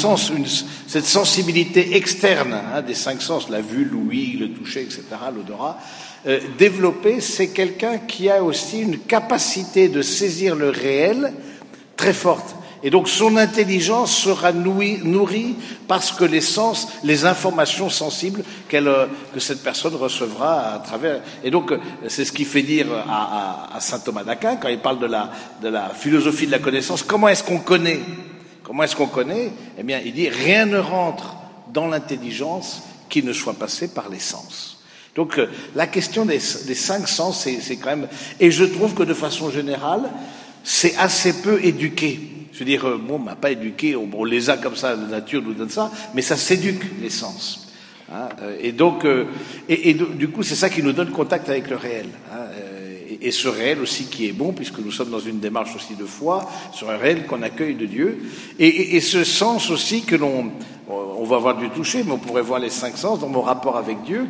sens, cette sensibilité externe des cinq sens, la vue, l'ouïe, le toucher, etc., l'odorat, développée, c'est quelqu'un qui a aussi une capacité de saisir le réel très forte. Et donc son intelligence sera nourrie parce que les sens, les informations sensibles que cette personne recevra à travers. Et donc c'est ce qui fait dire à saint Thomas d'Aquin, quand il parle de la philosophie de la connaissance, comment est-ce qu'on connaît? Comment est-ce qu'on connaît? Eh bien, il dit rien ne rentre dans l'intelligence qui ne soit passé par les sens. Donc la question des cinq sens, c'est quand même. Et je trouve que de façon générale, c'est assez peu éduqué. Je veux dire, bon, on m'a pas éduqué, on les a comme ça, la nature nous donne ça, mais ça s'éduque, les sens. Et donc, du coup, c'est ça qui nous donne contact avec le réel. Et ce réel aussi qui est bon, puisque nous sommes dans une démarche aussi de foi, sur un réel qu'on accueille de Dieu. Et ce sens aussi que on va voir du toucher, mais on pourrait voir les cinq sens dans mon rapport avec Dieu,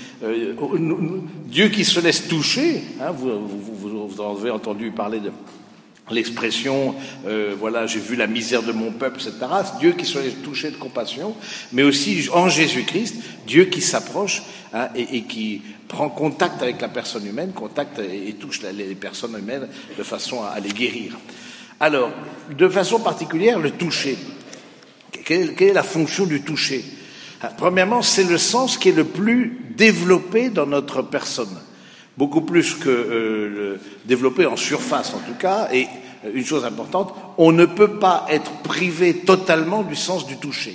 Dieu qui se laisse toucher. Vous en avez entendu parler de l'expression, voilà, j'ai vu la misère de mon peuple, etc. Dieu qui se laisse toucher de compassion, mais aussi en Jésus-Christ, Dieu qui s'approche et qui prend contact avec la personne humaine, et touche les personnes humaines de façon à les guérir. Alors, de façon particulière, le toucher. Quelle est la fonction du toucher? Premièrement, c'est le sens qui est le plus développé dans notre personne. Beaucoup plus que développé en surface en tout cas, et une chose importante, on ne peut pas être privé totalement du sens du toucher.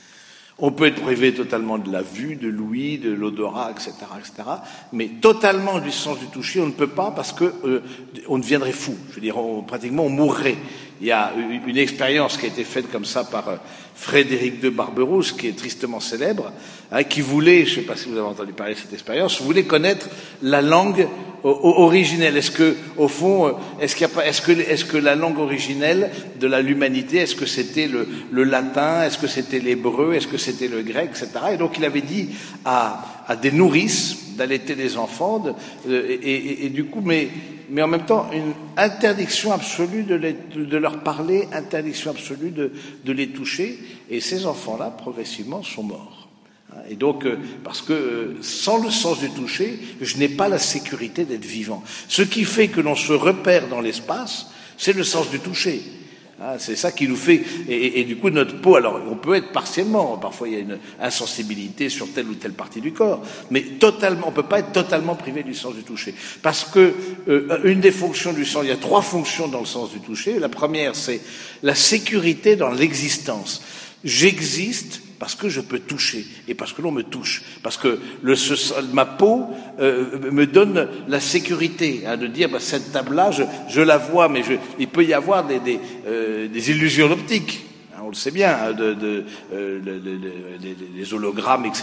On peut être privé totalement de la vue, de l'ouïe, de l'odorat, etc., mais totalement du sens du toucher, on ne peut pas parce que on deviendrait fou. Je veux dire, pratiquement on mourrait. Il y a une expérience qui a été faite comme ça par Frédéric de Barberousse, qui est tristement célèbre, qui voulait, je ne sais pas si vous avez entendu parler de cette expérience, voulait connaître la langue originelle. Est-ce que, au fond, est-ce que la langue originelle de l'humanité, est-ce que c'était le latin, est-ce que c'était l'hébreu, est-ce que c'était le grec, etc. Et donc il avait dit à des nourrices d'allaiter les enfants, et du coup, mais en même temps, une interdiction absolue de leur parler, interdiction absolue de les toucher, et ces enfants-là, progressivement, sont morts. Et donc, parce que sans le sens du toucher, je n'ai pas la sécurité d'être vivant. Ce qui fait que l'on se repère dans l'espace, c'est le sens du toucher. C'est ça qui nous fait, et du coup notre peau, alors on peut être partiellement, parfois il y a une insensibilité sur telle ou telle partie du corps, mais totalement, on peut pas être totalement privé du sens du toucher, parce que une des fonctions du sens, il y a trois fonctions dans le sens du toucher. La première, c'est la sécurité dans l'existence. J'existe parce que je peux toucher et parce que l'on me touche, parce que ma peau me donne la sécurité de dire cette table-là, je la vois, mais il peut y avoir des illusions optiques. On le sait bien, des hologrammes, etc.,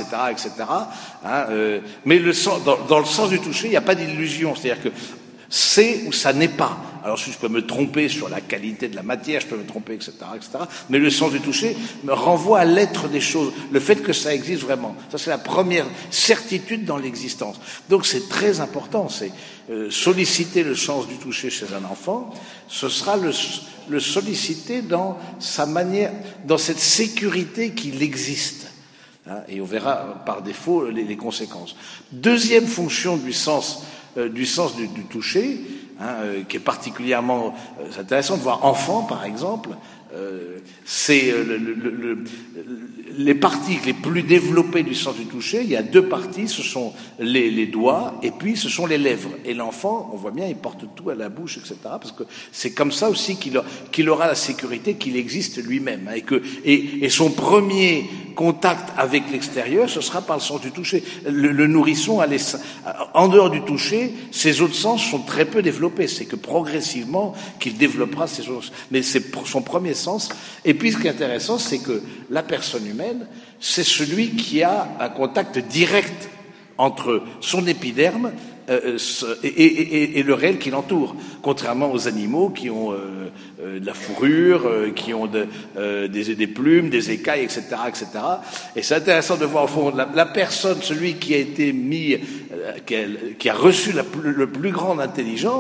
mais dans le sens du toucher, il n'y a pas d'illusion, c'est-à-dire que c'est ou ça n'est pas. Alors je peux me tromper sur la qualité de la matière, je peux me tromper, etc., mais le sens du toucher me renvoie à l'être des choses, le fait que ça existe vraiment. Ça, c'est la première certitude dans l'existence. Donc c'est très important, c'est solliciter le sens du toucher chez un enfant, ce sera le solliciter dans sa manière, dans cette sécurité qu'il existe. Et on verra par défaut les conséquences. Deuxième fonction du sens du toucher, qui est particulièrement intéressant de voir enfant, par exemple, c'est les parties les plus développées du sens du toucher. Il y a deux parties, ce sont les doigts et puis ce sont les lèvres. Et l'enfant, on voit bien, il porte tout à la bouche, etc. Parce que c'est comme ça aussi qu'il aura la sécurité, qu'il existe lui-même. Et son premier contact avec l'extérieur, ce sera par le sens du toucher. Le nourrisson, en dehors du toucher, ses autres sens sont très peu développés. C'est que progressivement qu'il développera ses autres sens. Mais c'est pour son premier sens. Et puis ce qui est intéressant, c'est que la personne humaine, c'est celui qui a un contact direct entre son épiderme et le réel qui l'entoure, contrairement aux animaux qui ont de la fourrure, qui ont des plumes, des écailles, etc. Et c'est intéressant de voir au fond la personne, celui qui a été qui a reçu le plus grande intelligence,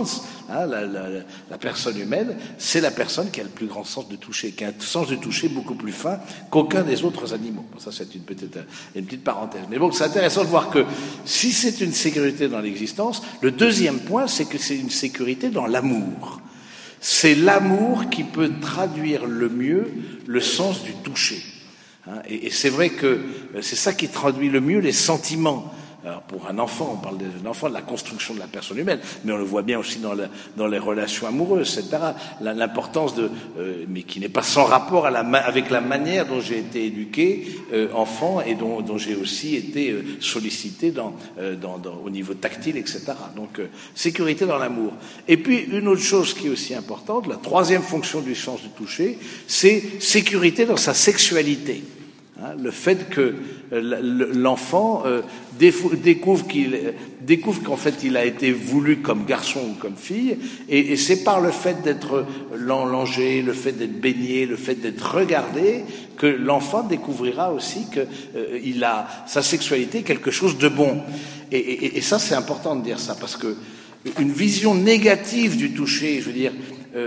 hein, la personne humaine, c'est la personne qui a le plus grand sens de toucher, qui a un sens de toucher beaucoup plus fin qu'aucun des autres animaux. Bon, ça, c'est une petite parenthèse. Mais bon, c'est intéressant de voir que si c'est une sécurité dans l'existence, le deuxième point, c'est que c'est une sécurité dans l'amour. C'est l'amour qui peut traduire le mieux le sens du toucher. Et c'est vrai que c'est ça qui traduit le mieux les sentiments. Alors pour un enfant, on parle d'un enfant, de la construction de la personne humaine, mais on le voit bien aussi dans les relations amoureuses, etc. L'importance mais qui n'est pas sans rapport avec la manière dont j'ai été éduqué enfant et dont j'ai aussi été sollicité au niveau tactile, etc. Donc sécurité dans l'amour. Et puis une autre chose qui est aussi importante, la troisième fonction du sens du toucher, c'est sécurité dans sa sexualité. Le fait que l'enfant découvre qu'en fait il a été voulu comme garçon ou comme fille, et c'est par le fait d'être l'enlangé, le fait d'être baigné, le fait d'être regardé, que l'enfant découvrira aussi que il a sa sexualité quelque chose de bon. Et ça, c'est important de dire ça, parce que une vision négative du toucher, je veux dire,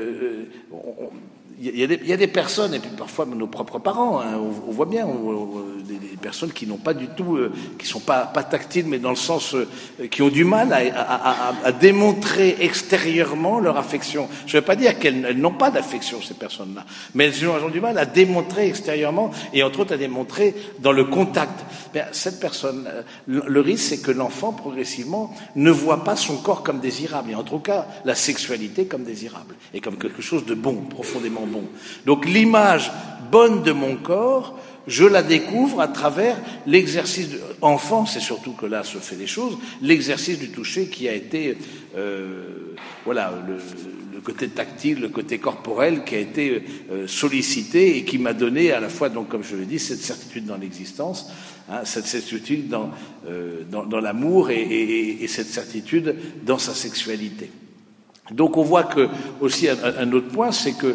il y a des personnes, et puis parfois nos propres parents, hein, on voit bien, des personnes qui n'ont pas du tout, qui sont pas tactiles, mais dans le sens, qui ont du mal à démontrer extérieurement leur affection. Je ne veux pas dire qu'elles n'ont pas d'affection, ces personnes-là, mais elles ont du mal à démontrer extérieurement, et entre autres à démontrer dans le contact. Bien, cette personne, le risque, c'est que l'enfant, progressivement, ne voit pas son corps comme désirable, et en tout cas, la sexualité comme désirable, et comme quelque chose de bon, profondément bon. Donc l'image bonne de mon corps, je la découvre à travers l'exercice enfant, c'est surtout que là se fait les choses, l'exercice du toucher qui a été le côté tactile, le côté corporel qui a été sollicité et qui m'a donné à la fois, donc comme je l'ai dit, cette certitude dans l'existence, hein, cette certitude dans l'amour et cette certitude dans sa sexualité. Donc on voit que aussi un autre point, c'est que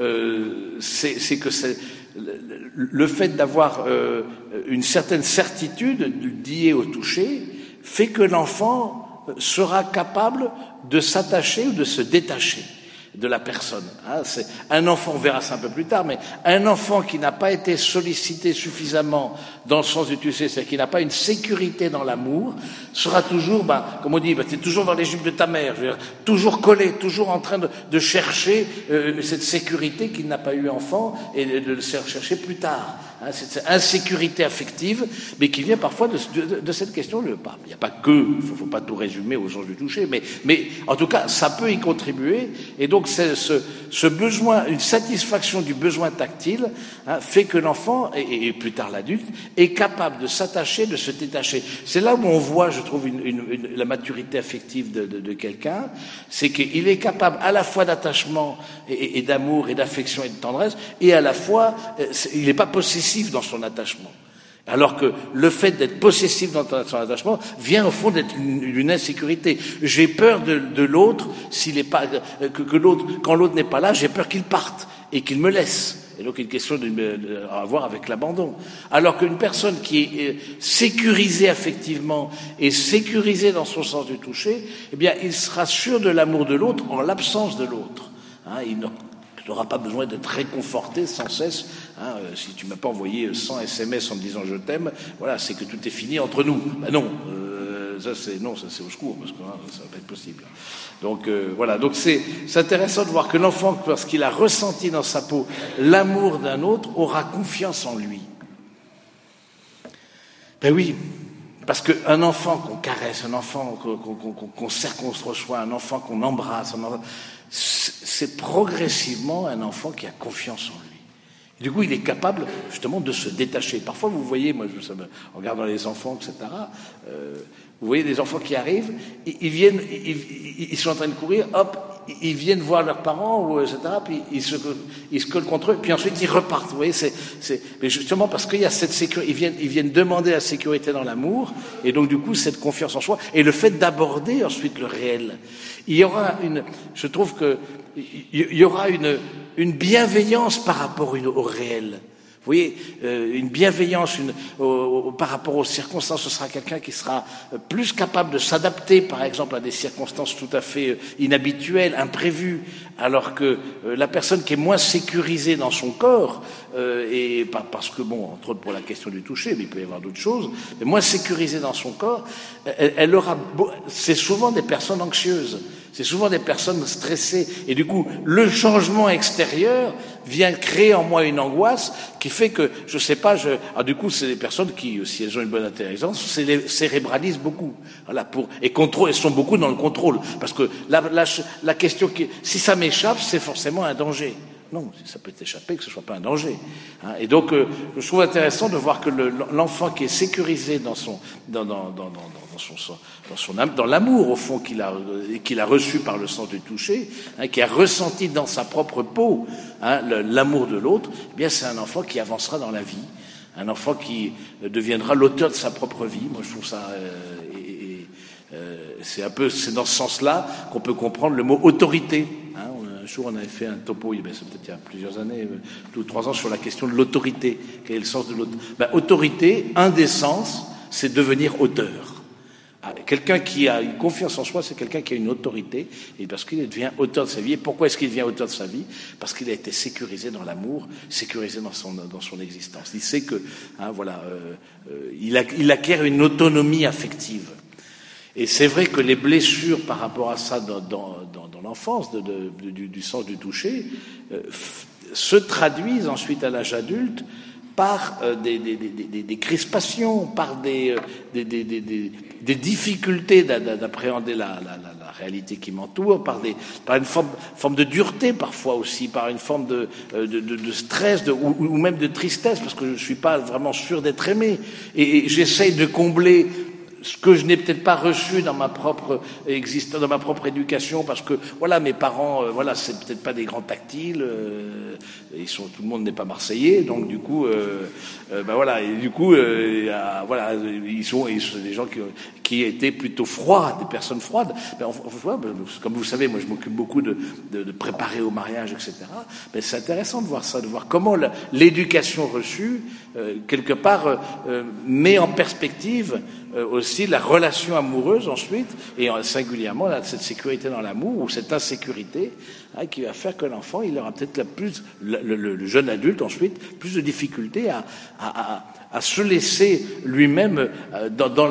le fait d'avoir une certaine certitude liée au toucher fait que l'enfant sera capable de s'attacher ou de se détacher de la personne. Hein, c'est un enfant, on verra ça un peu plus tard, mais un enfant qui n'a pas été sollicité suffisamment dans le sens du toucher, c'est-à-dire qui n'a pas une sécurité dans l'amour, sera toujours, comme on dit, t'es toujours dans les jupes de ta mère, je veux dire, toujours collé, toujours en train de chercher cette sécurité qu'il n'a pas eu enfant et de le chercher plus tard. Hein, cette insécurité affective, mais qui vient parfois de cette question. Il n'y a pas que, faut pas tout résumer au sens du toucher, mais en tout cas, ça peut y contribuer. Et donc, ce besoin, une satisfaction du besoin tactile, hein, fait que l'enfant et plus tard l'adulte est capable de s'attacher, de se détacher. C'est là où on voit, je trouve, la maturité affective de quelqu'un, c'est qu'il est capable à la fois d'attachement et d'amour et d'affection et de tendresse, et à la fois, il n'est pas possessif dans son attachement. Alors que le fait d'être possessif dans son attachement vient au fond d'être une insécurité. J'ai peur de l'autre s'il est pas, que l'autre, quand l'autre n'est pas là, j'ai peur qu'il parte et qu'il me laisse. Et donc une question à voir avec l'abandon. Alors qu'une personne qui est sécurisée affectivement et sécurisée dans son sens du toucher, eh bien, il sera sûr de l'amour de l'autre en l'absence de l'autre. Hein, il n'aura pas besoin d'être réconforté sans cesse. Hein, si tu m'as pas envoyé 100 SMS en me disant je t'aime, voilà, c'est que tout est fini entre nous. Non, ça c'est au secours, parce que ça va pas être possible. Donc voilà, donc c'est intéressant de voir que l'enfant, parce qu'il a ressenti dans sa peau l'amour d'un autre, aura confiance en lui. Ben oui. Parce qu'un enfant qu'on caresse, un enfant qu'on serre contre soi, un enfant qu'on embrasse, c'est progressivement un enfant qui a confiance en lui. Et du coup, il est capable justement de se détacher. Parfois, vous voyez, moi, en regardant les enfants, etc., vous voyez des enfants qui arrivent, ils sont en train de courir, hop, ils viennent voir leurs parents, etc., puis ils se collent contre eux, puis ensuite ils repartent. Vous voyez, mais justement parce qu'il y a cette sécurité, ils viennent demander la sécurité dans l'amour, et donc du coup cette confiance en soi, et le fait d'aborder ensuite le réel. Il y aura je trouve que il y aura une bienveillance par rapport au réel. Vous voyez, une bienveillance par rapport aux circonstances. Ce sera quelqu'un qui sera plus capable de s'adapter, par exemple, à des circonstances tout à fait inhabituelles, imprévues, alors que la personne qui est moins sécurisée dans son corps, et parce que, bon, entre autres pour la question du toucher, mais il peut y avoir d'autres choses, mais moins sécurisée dans son corps, c'est souvent des personnes anxieuses. C'est souvent des personnes stressées. Et du coup, le changement extérieur vient créer en moi une angoisse qui fait que, je sais pas, du coup, c'est des personnes qui, si elles ont une bonne intelligence, cérébralisent beaucoup. Voilà, et sont beaucoup dans le contrôle. Parce que la question si ça m'échappe, c'est forcément un danger. Non, ça peut t'échapper, que ce soit pas un danger. Hein. Et donc, je trouve intéressant de voir que l'enfant qui est sécurisé dans l'amour au fond qu'il a reçu par le sens du toucher, hein, qui a ressenti dans sa propre peau, hein, l'amour de l'autre, eh bien c'est un enfant qui avancera dans la vie, un enfant qui deviendra l'auteur de sa propre vie. Moi, je trouve ça. C'est dans ce sens-là qu'on peut comprendre le mot autorité. Hein. Un jour, on avait fait un topo, c'est peut-être il y a plusieurs années, 2 ou 3 ans, sur la question de l'autorité. Quel est le sens de l'autorité? Autorité, un des sens, c'est devenir auteur. Quelqu'un qui a une confiance en soi, c'est quelqu'un qui a une autorité, et parce qu'il devient auteur de sa vie. Et pourquoi est-ce qu'il devient auteur de sa vie? Parce qu'il a été sécurisé dans l'amour, sécurisé dans son existence. Il sait que, il acquiert une autonomie affective. Et c'est vrai que les blessures par rapport à ça dans l'enfance, du sens du toucher, se traduisent ensuite à l'âge adulte par des crispations, par des difficultés d'appréhender la réalité qui m'entoure, par une forme de dureté parfois aussi, par une forme de stress ou même de tristesse, parce que je ne suis pas vraiment sûr d'être aimé. Et j'essaye de combler ce que je n'ai peut-être pas reçu dans ma propre existence, dans ma propre éducation, parce que mes parents, c'est peut-être pas des grands tactiles, tout le monde n'est pas marseillais, donc du coup, ils sont des gens qui étaient plutôt froids, des personnes froides. Comme vous savez, moi je m'occupe beaucoup de préparer au mariage, etc. Mais c'est intéressant de voir ça, de voir comment l'éducation reçue, quelque part, met en perspective aussi la relation amoureuse ensuite, et singulièrement cette sécurité dans l'amour, ou cette insécurité, hein, qui va faire que l'enfant, il aura peut-être le jeune adulte ensuite, plus de difficultés à se laisser lui-même dans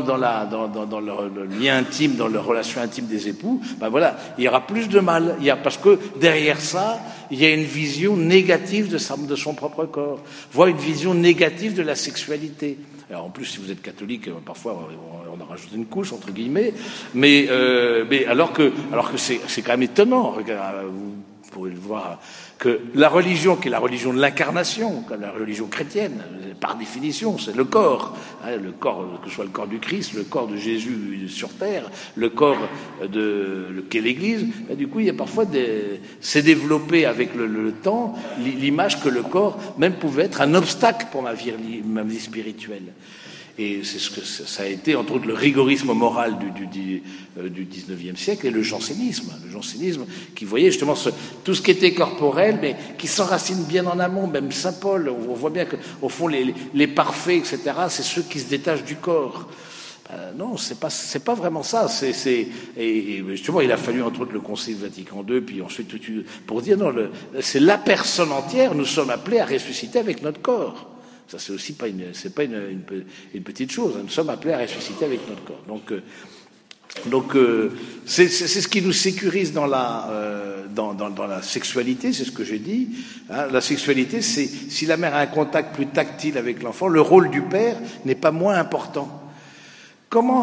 le lien intime, dans la relation intime des époux. Il y aura plus de mal, parce que derrière ça, il y a une vision négative de son propre corps, voire une vision négative de la sexualité. Alors en plus, si vous êtes catholique, parfois on a rajouté une couche entre guillemets, mais alors que c'est quand même étonnant. Vous pourrez le voir, que la religion, qui est la religion de l'incarnation, comme la religion chrétienne, par définition, c'est le corps, hein, le corps, que ce soit le corps du Christ, le corps de Jésus sur terre, le corps qu'est l'Église. Du coup, il y a parfois c'est développé avec le temps l'image que le corps même pouvait être un obstacle pour ma vie spirituelle. Et c'est ce que ça a été, entre autres, le rigorisme moral du 19e siècle et le jansénisme. Le jansénisme qui voyait justement tout ce qui était corporel, mais qui s'enracine bien en amont. Même saint Paul, on voit bien qu'au fond, les parfaits, etc., c'est ceux qui se détachent du corps. Non, c'est pas vraiment ça. Et justement, il a fallu entre autres le Concile Vatican II, puis ensuite pour dire non, c'est la personne entière. Nous sommes appelés à ressusciter avec notre corps. Ça, c'est aussi pas une petite chose. Nous sommes appelés à ressusciter avec notre corps. Donc, c'est ce qui nous sécurise dans la sexualité, c'est ce que j'ai dit. Hein, la sexualité, c'est si la mère a un contact plus tactile avec l'enfant, le rôle du père n'est pas moins important. Comment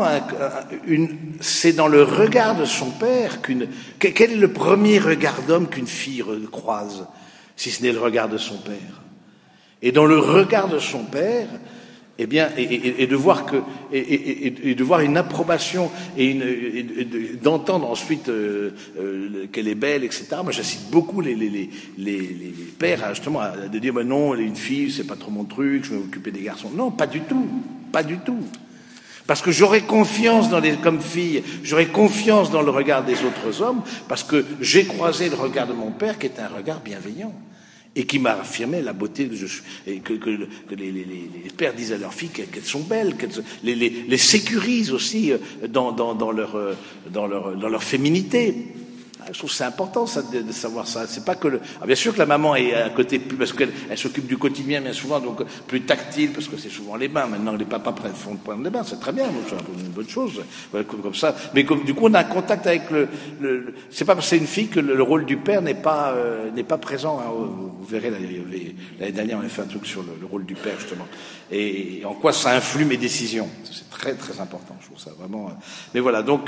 c'est dans le regard de son père quel est le premier regard d'homme qu'une fille croise, si ce n'est le regard de son père? Et dans le regard de son père, eh bien, et de voir de voir une approbation et d'entendre ensuite qu'elle est belle, etc. Moi, j'incite beaucoup les pères justement de dire non, une fille, c'est pas trop mon truc, je vais m'occuper des garçons. Non, pas du tout, pas du tout. Parce que j'aurais confiance comme fille, j'aurais confiance dans le regard des autres hommes, parce que j'ai croisé le regard de mon père qui est un regard bienveillant. et qui m'a affirmé la beauté que les pères disent à leurs filles qu'elles sont belles, les sécurisent aussi dans leur féminité. Je trouve que c'est important ça, de savoir ça. C'est pas que bien sûr que la maman est à côté plus parce qu'elle s'occupe du quotidien bien souvent, donc plus tactile parce que c'est souvent les bains. Maintenant les papas font prendre les bains, c'est très bien, c'est une bonne chose. Voilà, comme ça. Mais du coup on a un contact avec c'est pas parce que c'est une fille que le rôle du père n'est pas présent. Hein. Vous verrez l'année dernière on a fait un truc sur le rôle du père justement et en quoi ça influe mes décisions. C'est très très important. Je trouve ça vraiment. Mais voilà donc.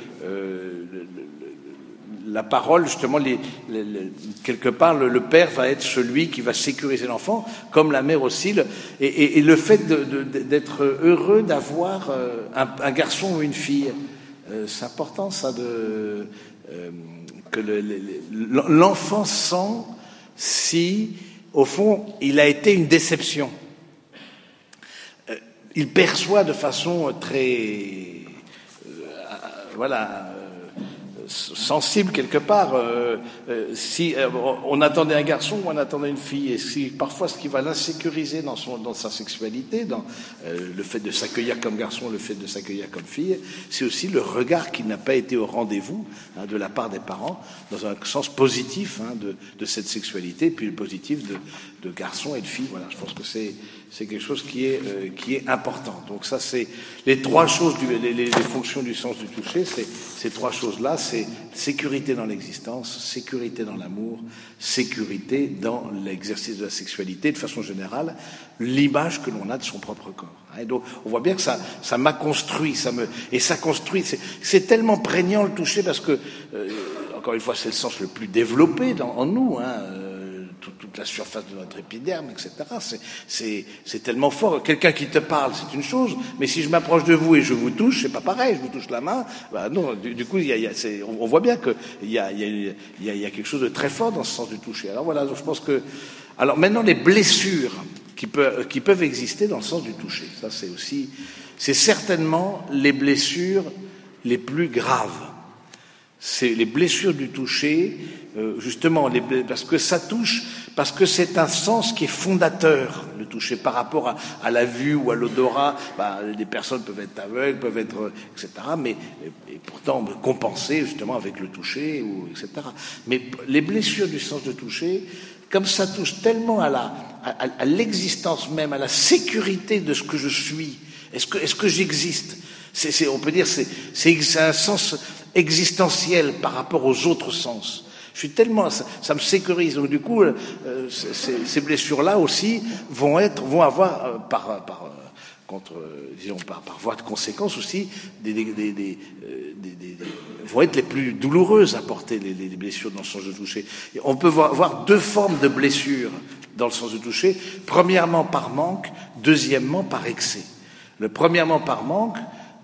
La parole, justement, quelque part, le père va être celui qui va sécuriser l'enfant, comme la mère aussi. Et le fait d'être heureux d'avoir un garçon ou une fille, c'est important, ça, que l'enfant sent si, au fond, il a été une déception. Il perçoit de façon très, sensible quelque part si on attendait un garçon ou on attendait une fille et si parfois ce qui va l'insécuriser dans sa sexualité, dans le fait de s'accueillir comme garçon, le fait de s'accueillir comme fille, c'est aussi le regard qui n'a pas été au rendez-vous de la part des parents dans un sens positif de cette sexualité, puis le positif de garçon et de fille. Voilà, je pense que c'est quelque chose qui est important. Donc ça, c'est les trois choses, les fonctions du sens du toucher, c'est ces trois choses-là, c'est sécurité dans l'existence, sécurité dans l'amour, sécurité dans l'exercice de la sexualité, de façon générale, l'image que l'on a de son propre corps. Et donc, on voit bien que ça m'a construit, ça construit, c'est tellement prégnant le toucher parce que, encore une fois, c'est le sens le plus développé en nous, toute la surface de notre épiderme, etc. C'est tellement fort. Quelqu'un qui te parle, c'est une chose, mais si je m'approche de vous et je vous touche, c'est pas pareil. Je vous touche la main, non. Du coup, on voit bien que il y a quelque chose de très fort dans ce sens du toucher. Alors voilà, je pense que. Alors maintenant, les blessures qui peuvent exister dans le sens du toucher, ça c'est certainement les blessures les plus graves. C'est les blessures du toucher, justement, parce que ça touche, parce que c'est un sens qui est fondateur, le toucher, par rapport à la vue ou à l'odorat. Les personnes peuvent être aveugles, peuvent être, etc., mais et pourtant compenser justement avec le toucher, etc. Mais les blessures du sens de toucher, comme ça touche tellement à l'existence même, à la sécurité de ce que je suis, est-ce que j'existe? On peut dire c'est un sens existentiel par rapport aux autres sens. Je suis tellement, ça me sécurise. Donc du coup, ces blessures-là aussi vont avoir par voie de conséquence aussi vont être les plus douloureuses à porter les blessures dans le sens de toucher. Et on peut voir deux formes de blessures dans le sens de toucher. Premièrement par manque, deuxièmement par excès. Premièrement par manque.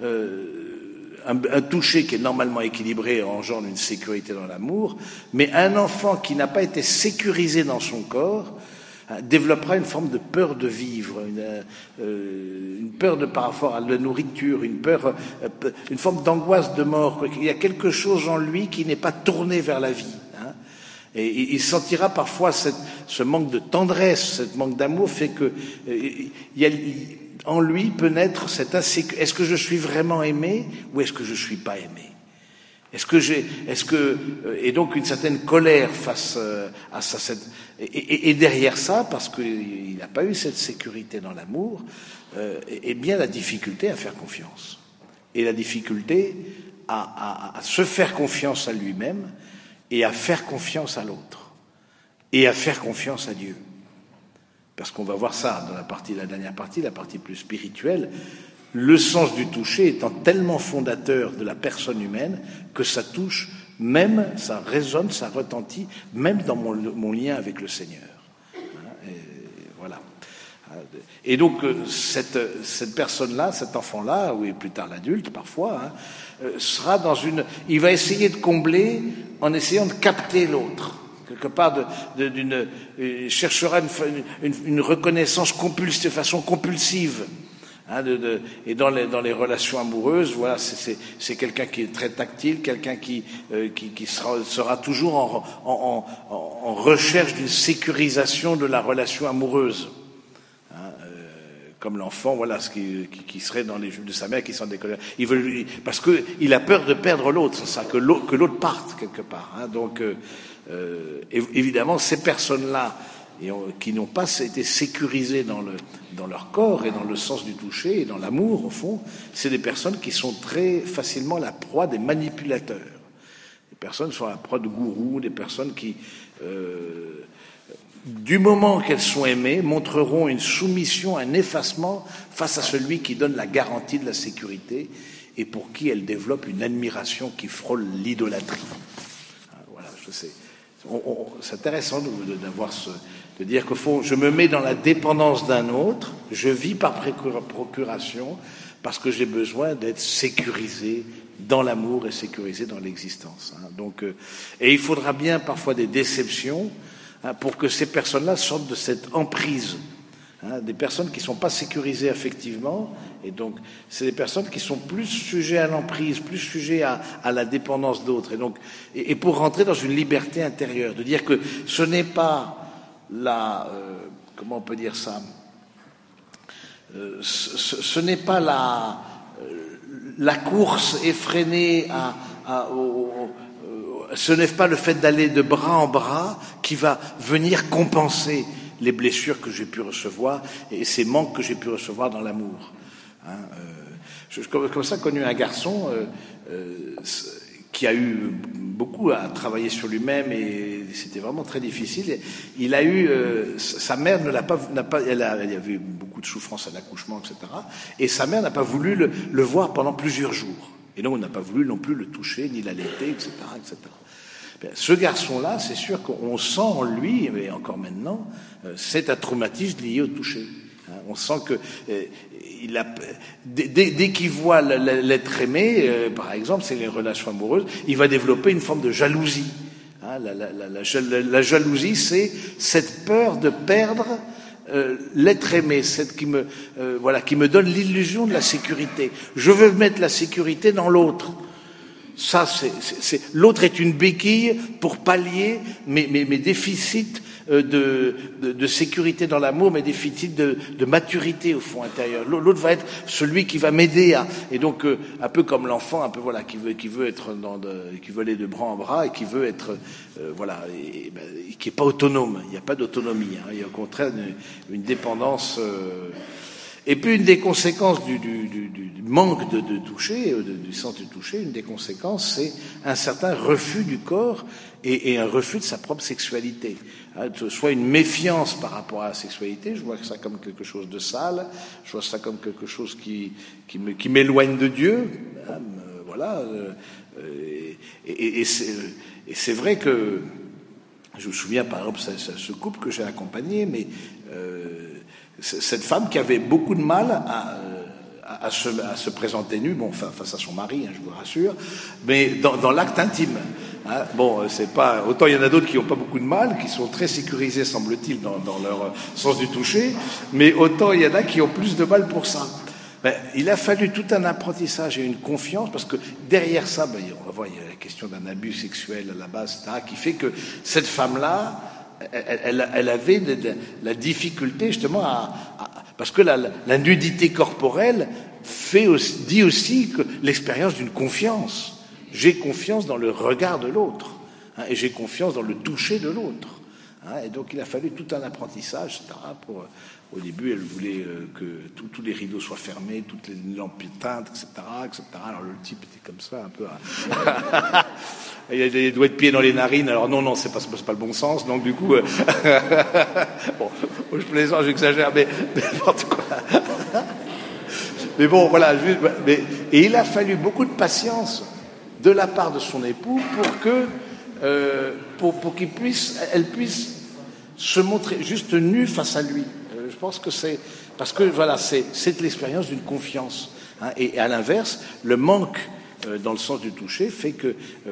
Un toucher qui est normalement équilibré engendre une sécurité dans l'amour, mais un enfant qui n'a pas été sécurisé dans son corps développera une forme de peur de vivre, une peur par rapport à la nourriture, une forme d'angoisse de mort. Il y a quelque chose en lui qui n'est pas tourné vers la vie. Et il sentira parfois ce manque de tendresse, ce manque d'amour fait que en lui peut naître cette insécurité. Est-ce que je suis vraiment aimé ou est-ce que je suis pas aimé? Et donc une certaine colère face à ça, et derrière ça, parce qu'il n'a pas eu cette sécurité dans l'amour, et bien la difficulté à faire confiance. Et la difficulté à se faire confiance à lui-même et à faire confiance à l'autre. Et à faire confiance à Dieu. Parce qu'on va voir ça dans la dernière partie, la partie plus spirituelle, le sens du toucher étant tellement fondateur de la personne humaine que ça touche même, ça résonne, ça retentit, même dans mon lien avec le Seigneur. Et voilà. Et donc cette personne-là, cet enfant-là, ou plus tard l'adulte parfois, sera il va essayer de combler en essayant de capter l'autre. Quelque part, cherchera une reconnaissance compulsive, de façon compulsive. Et dans les relations amoureuses, voilà, c'est quelqu'un qui est très tactile, quelqu'un qui sera toujours en recherche d'une sécurisation de la relation amoureuse. Comme l'enfant, voilà, ce qui serait dans les jupes de sa mère, qui s'en décolle. Parce que il a peur de perdre l'autre, c'est ça, que l'autre parte quelque part. Donc, évidemment, ces personnes-là, qui n'ont pas été sécurisées dans leur corps et dans le sens du toucher et dans l'amour, au fond, c'est des personnes qui sont très facilement la proie des manipulateurs. Des personnes sont la proie de gourous, des personnes qui, du moment qu'elles sont aimées, montreront une soumission, un effacement face à celui qui donne la garantie de la sécurité et pour qui elles développent une admiration qui frôle l'idolâtrie. Voilà, je sais. C'est intéressant de dire qu'au fond, je me mets dans la dépendance d'un autre, je vis par procuration, parce que j'ai besoin d'être sécurisé dans l'amour et sécurisé dans l'existence. Donc, et il faudra bien parfois des déceptions pour que ces personnes-là sortent de cette emprise. Des personnes qui ne sont pas sécurisées affectivement, et donc c'est des personnes qui sont plus sujets à l'emprise, plus sujets à la dépendance d'autres, et pour rentrer dans une liberté intérieure, de dire que ce n'est pas comment on peut dire ça, ce n'est pas la course effrénée ce n'est pas le fait d'aller de bras en bras qui va venir compenser les blessures que j'ai pu recevoir et ces manques que j'ai pu recevoir dans l'amour. J'ai comme ça connu un garçon qui a eu beaucoup à travailler sur lui-même et c'était vraiment très difficile. Il a eu sa mère n'a pas il y avait eu beaucoup de souffrance à l'accouchement, etc. Et sa mère n'a pas voulu le voir pendant plusieurs jours. Et donc on n'a pas voulu non plus le toucher ni l'allaiter, etc., etc. Ce garçon-là, c'est sûr qu'on sent en lui, et encore maintenant, c'est un traumatisme lié au toucher. On sent que dès qu'il voit l'être aimé, par exemple, c'est les relations amoureuses, il va développer une forme de jalousie. La jalousie, c'est cette peur de perdre l'être aimé, qui me donne l'illusion de la sécurité. Je veux mettre la sécurité dans l'autre. Ça, l'autre est une béquille pour pallier mes déficits de sécurité dans l'amour, mes déficits de maturité au fond intérieur. L'autre va être celui qui va m'aider et donc un peu comme l'enfant, un peu voilà, qui veut être qui veut aller de bras en bras et qui veut être qui est pas autonome. Il n'y a pas d'autonomie. Il y a au contraire une dépendance. Et puis une des conséquences du manque de toucher, du sens du toucher, une des conséquences, c'est un certain refus du corps et un refus de sa propre sexualité. Soit une méfiance par rapport à la sexualité, je vois ça comme quelque chose de sale, je vois ça comme quelque chose qui m'éloigne de Dieu, voilà. Et c'est vrai que je me souviens par exemple ce couple que j'ai accompagné, mais cette femme qui avait beaucoup de mal à se présenter nue, bon, face à son mari, je vous rassure, mais dans l'acte intime. C'est pas autant il y en a d'autres qui n'ont pas beaucoup de mal, qui sont très sécurisés, semble-t-il, dans leur sens du toucher, mais autant il y en a qui ont plus de mal pour ça. Il a fallu tout un apprentissage et une confiance, parce que derrière ça, on va voir, il y a la question d'un abus sexuel à la base, etc., qui fait que cette femme-là, elle avait la difficulté justement parce que la nudité corporelle dit aussi que l'expérience d'une confiance. J'ai confiance dans le regard de l'autre, et j'ai confiance dans le toucher de l'autre. Et donc il a fallu tout un apprentissage, etc. Au début, elle voulait que tous les rideaux soient fermés, toutes les lampes éteintes, etc., etc. Alors le type était comme ça, un peu. Il a des doigts de pied dans les narines. Alors non, c'est pas le bon sens. Donc du coup, bon, je plaisante, j'exagère, mais n'importe quoi. Mais bon, voilà. Et il a fallu beaucoup de patience de la part de son époux pour qu'elle puisse se montrer juste nue face à lui. Je pense que c'est parce que voilà, c'est l'expérience d'une confiance. Et à l'inverse, le manque dans le sens du toucher fait que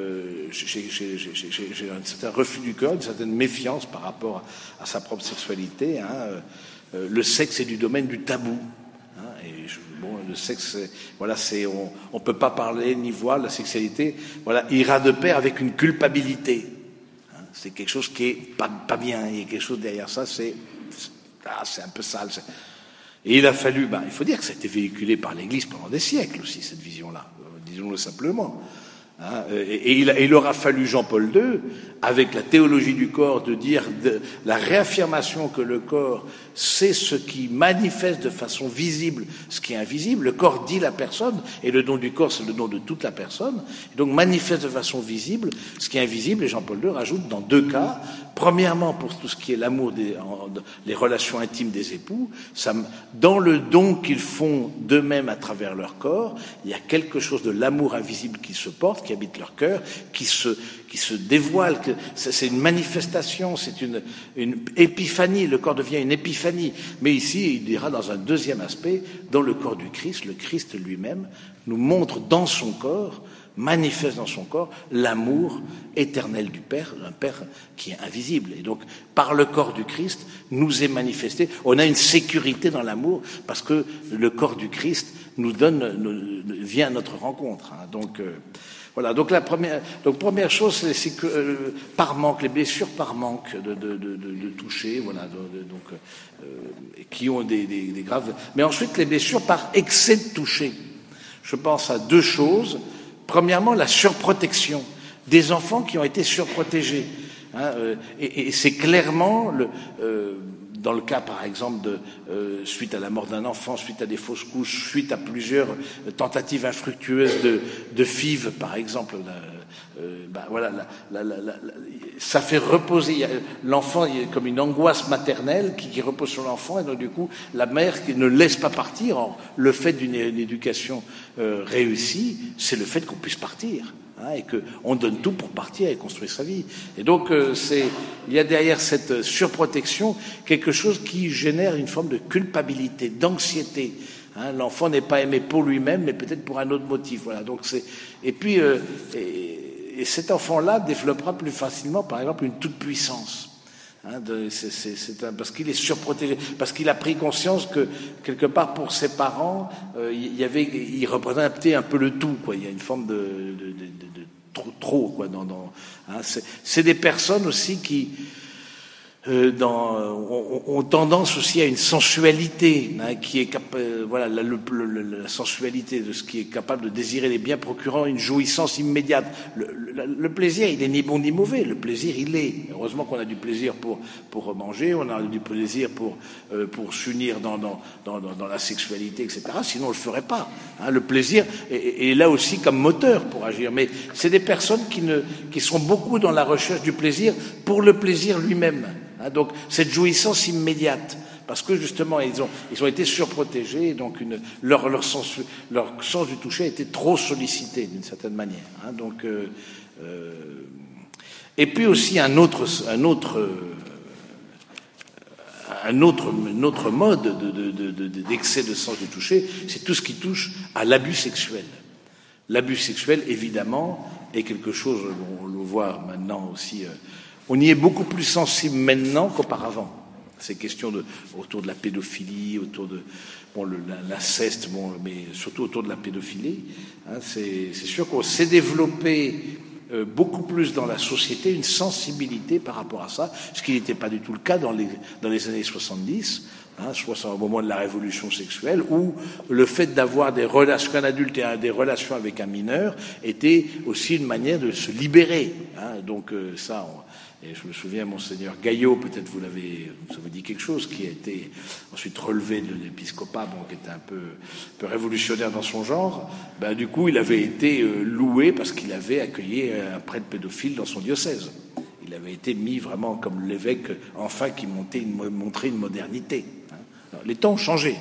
j'ai un certain refus du cœur, une certaine méfiance par rapport à sa propre sexualité. Le sexe est du domaine du tabou. Et Le sexe, on peut pas parler ni voir la sexualité. Voilà, ira de pair avec une culpabilité. C'est quelque chose qui est pas bien. Il y a quelque chose derrière ça. C'est un peu sale. Et il a fallu, il faut dire que ça a été véhiculé par l'Église pendant des siècles aussi, cette vision-là. Disons-le simplement. Et il aura fallu Jean-Paul II, avec la théologie du corps, de dire la réaffirmation que le corps, c'est ce qui manifeste de façon visible ce qui est invisible. Le corps dit la personne, et le don du corps, c'est le don de toute la personne. Et donc manifeste de façon visible ce qui est invisible, et Jean-Paul II rajoute dans 2 cas. Premièrement, pour tout ce qui est l'amour, les relations intimes des époux, dans le don qu'ils font d'eux-mêmes à travers leur corps, il y a quelque chose de l'amour invisible qui se porte, qui habite leur cœur, qui se dévoile. C'est une manifestation, c'est une épiphanie. Le corps devient une épiphanie. Mais ici, il dira dans un deuxième aspect, dans le corps du Christ, le Christ lui-même nous montre dans son corps, manifeste dans son corps l'amour éternel du Père, d'un Père qui est invisible. Et donc, par le corps du Christ, nous est manifesté. On a une sécurité dans l'amour parce que le corps du Christ vient à notre rencontre. Donc, voilà. Donc première chose, c'est que par manque, les blessures par manque de toucher, voilà, qui ont des graves. Mais ensuite, les blessures par excès de toucher. Je pense à 2 choses. Premièrement, la surprotection des enfants qui ont été surprotégés. Et c'est clairement dans le cas, par exemple, suite à la mort d'un enfant, suite à des fausses couches, suite à plusieurs tentatives infructueuses de FIV, par exemple. Ça fait reposer l'enfant, il y a comme une angoisse maternelle qui repose sur l'enfant, et donc du coup la mère qui ne laisse pas partir. Or, le fait d'une éducation réussie, c'est le fait qu'on puisse partir, et qu'on donne tout pour partir et construire sa vie. Et donc il y a derrière cette surprotection quelque chose qui génère une forme de culpabilité, d'anxiété. L'enfant n'est pas aimé pour lui-même, mais peut-être pour un autre motif. Voilà. Donc et cet enfant-là développera plus facilement, par exemple, une toute-puissance. Parce qu'il est surprotégé, parce qu'il a pris conscience que, quelque part, pour ses parents, il représentait un peu le tout, quoi. Il y a une forme de trop, quoi. C'est des personnes aussi qui ont tendance aussi à une sensualité, qui est la sensualité de ce qui est capable de désirer les biens procurant une jouissance immédiate. Le plaisir, il est ni bon ni mauvais. Le plaisir, il est. Heureusement qu'on a du plaisir pour manger, on a du plaisir pour s'unir dans la sexualité, etc. Sinon, on le ferait pas. Le plaisir est là aussi comme moteur pour agir. Mais c'est des personnes qui sont beaucoup dans la recherche du plaisir pour le plaisir lui-même. Donc cette jouissance immédiate, parce que justement ils ont été surprotégés, donc leur sens du toucher a été trop sollicité d'une certaine manière. Et puis aussi un autre mode d'excès de sens du toucher, c'est tout ce qui touche à l'abus sexuel. L'abus sexuel, évidemment, est quelque chose, on le voit maintenant aussi. On y est beaucoup plus sensible maintenant qu'auparavant. Ces questions autour de la pédophilie, autour de l'inceste, mais surtout autour de la pédophilie. C'est sûr qu'on s'est développé beaucoup plus dans la société une sensibilité par rapport à ça, ce qui n'était pas du tout le cas dans les années 70. Au moment de la révolution sexuelle, où le fait d'avoir qu'un adulte ait des relations avec un mineur était aussi une manière de se libérer. Et je me souviens, Monseigneur Gaillot, peut-être ça vous dit quelque chose, qui a été ensuite relevé de l'épiscopat, qui était un peu révolutionnaire dans son genre. Du coup, il avait été loué parce qu'il avait accueilli un prêtre pédophile dans son diocèse. Il avait été mis vraiment comme l'évêque, enfin, qui montrait une modernité. Alors, les temps ont changé.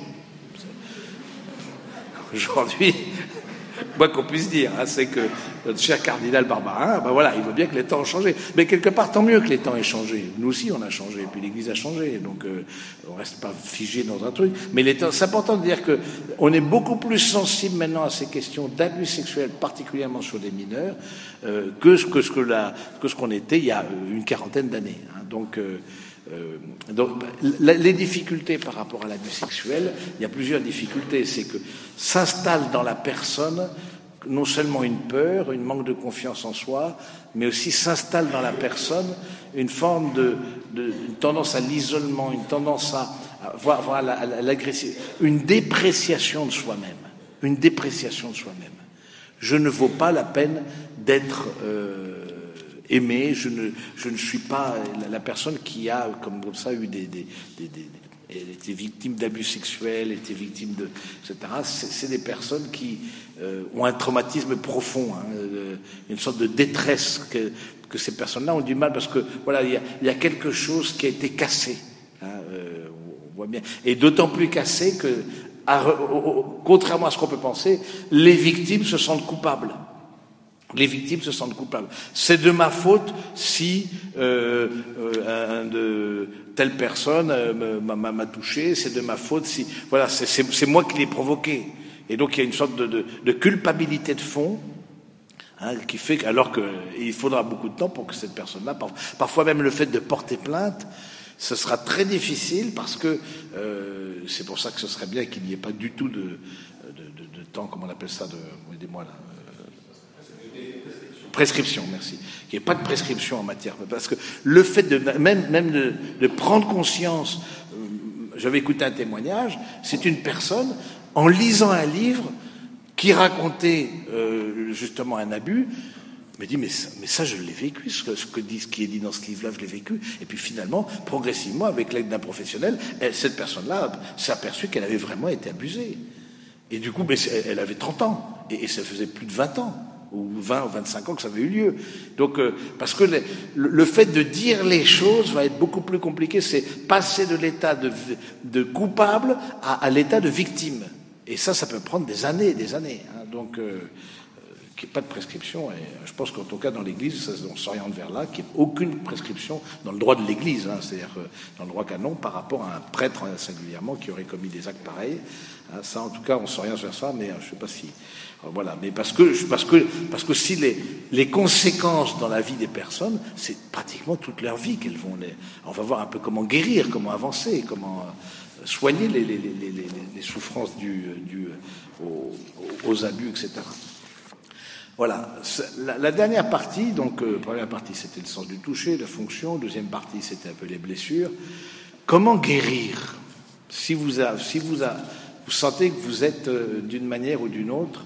Aujourd'hui, quoi qu'on puisse dire, c'est que notre cher cardinal Barbarin, il voit bien que les temps ont changé. Mais quelque part, tant mieux que les temps aient changé. Nous aussi, on a changé, puis l'Église a changé. Donc, on reste pas figé dans un truc. Mais c'est important de dire que on est beaucoup plus sensible maintenant à ces questions d'abus sexuels, particulièrement sur les mineurs, que ce qu'on était il y a une quarantaine d'années. Donc, Donc, les difficultés par rapport à l'abus sexuel, il y a plusieurs difficultés. C'est que s'installe dans la personne non seulement une peur, une manque de confiance en soi, mais aussi s'installe dans la personne une forme une tendance à l'isolement, une tendance à voir l'agressivité, une dépréciation de soi-même. Une dépréciation de soi-même. Je ne vaux pas la peine d'être aimé, je ne suis pas la personne qui a comme ça eu elle était victime d'abus sexuels, était victime etc. C'est des personnes qui ont un traumatisme profond, une sorte de détresse que ces personnes-là ont du mal parce que voilà, il y a quelque chose qui a été cassé. On voit bien, et d'autant plus cassé que, contrairement à ce qu'on peut penser, les victimes se sentent coupables. Les victimes se sentent coupables. C'est de ma faute si telle personne m'a touché, c'est de ma faute si... Voilà, c'est moi qui l'ai provoqué. Et donc il y a une sorte de culpabilité de fond, qui fait alors qu'il faudra beaucoup de temps pour que cette personne-là... Parfois même le fait de porter plainte, ce sera très difficile parce que c'est pour ça que ce serait bien qu'il n'y ait pas du tout de temps, comment on appelle ça, aidez-moi là... Prescription, merci. Il n'y a pas de prescription en matière, parce que le fait même de prendre conscience, j'avais écouté un témoignage, c'est une personne, en lisant un livre qui racontait justement un abus, me dit mais ça je l'ai vécu, ce qui est dit dans ce livre-là, je l'ai vécu, et puis finalement, progressivement, avec l'aide d'un professionnel, cette personne-là s'est aperçue qu'elle avait vraiment été abusée. Et du coup, elle avait 30 ans, et ça faisait plus de 20 ans. Ou 20 ou 25 ans que ça avait eu lieu. Donc, parce que le fait de dire les choses va être beaucoup plus compliqué, c'est passer de l'état de coupable à l'état de victime. Et ça peut prendre des années et des années. Donc, qu'il n'y ait pas de prescription. Et je pense qu'en tout cas, dans l'Église, on s'oriente vers là, qu'il n'y ait aucune prescription dans le droit de l'Église, c'est-à-dire dans le droit canon, par rapport à un prêtre singulièrement qui aurait commis des actes pareils. Ça, en tout cas, on s'oriente vers ça, mais je ne sais pas si... Voilà, mais parce que si les conséquences dans la vie des personnes, c'est pratiquement toute leur vie qu'elles vont... On va voir un peu comment guérir, comment avancer, comment soigner les souffrances aux abus, etc. Voilà. La dernière partie, donc, première partie, c'était le sens du toucher, la fonction. Deuxième partie, c'était un peu les blessures. Comment guérir? Si vous sentez que vous êtes d'une manière ou d'une autre,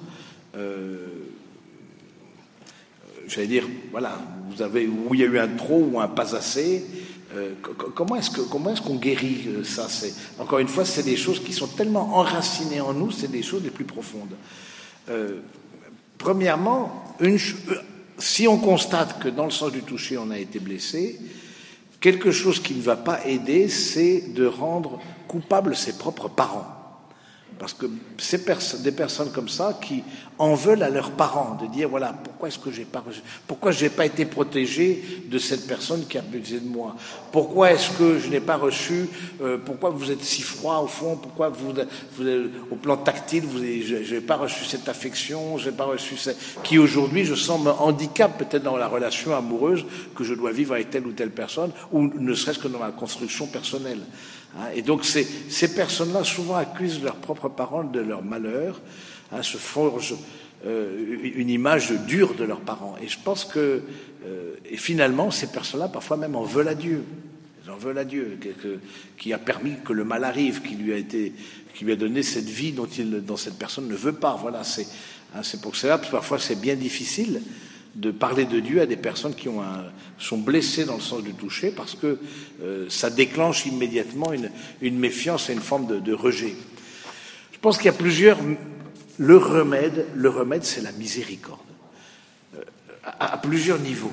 j'allais dire, voilà, où il y a eu un trop ou un pas assez. Comment est-ce qu'on guérit ça? Encore une fois, c'est des choses qui sont tellement enracinées en nous, c'est des choses les plus profondes. Premièrement, si on constate que dans le sens du toucher, on a été blessé, quelque chose qui ne va pas aider, c'est de rendre coupables ses propres parents. Parce que c'est des personnes comme ça qui en veulent à leurs parents, de dire voilà, pourquoi j'ai pas été protégé de cette personne qui a abusé de moi? Pourquoi est-ce que je n'ai pas reçu, pourquoi vous êtes si froid au fond? Pourquoi vous au plan tactile, je n'ai pas reçu cette affection, j'ai pas reçu qui aujourd'hui je sens me handicape peut-être dans la relation amoureuse que je dois vivre avec telle ou telle personne, ou ne serait-ce que dans ma construction personnelle. Et donc ces personnes-là souvent accusent leurs propres parents de leur malheur, se forgent une image dure de leurs parents. Et je pense que et finalement ces personnes-là parfois même en veulent à Dieu. Ils en veulent à Dieu qui a permis que le mal arrive, qui lui a donné cette vie dont cette personne ne veut pas. Voilà, c'est pour cela que parfois c'est bien difficile de parler de Dieu à des personnes qui sont blessées dans le sens du toucher, parce que ça déclenche immédiatement une méfiance et une forme de rejet. Je pense qu'il y a plusieurs... Le remède, c'est la miséricorde, à plusieurs niveaux.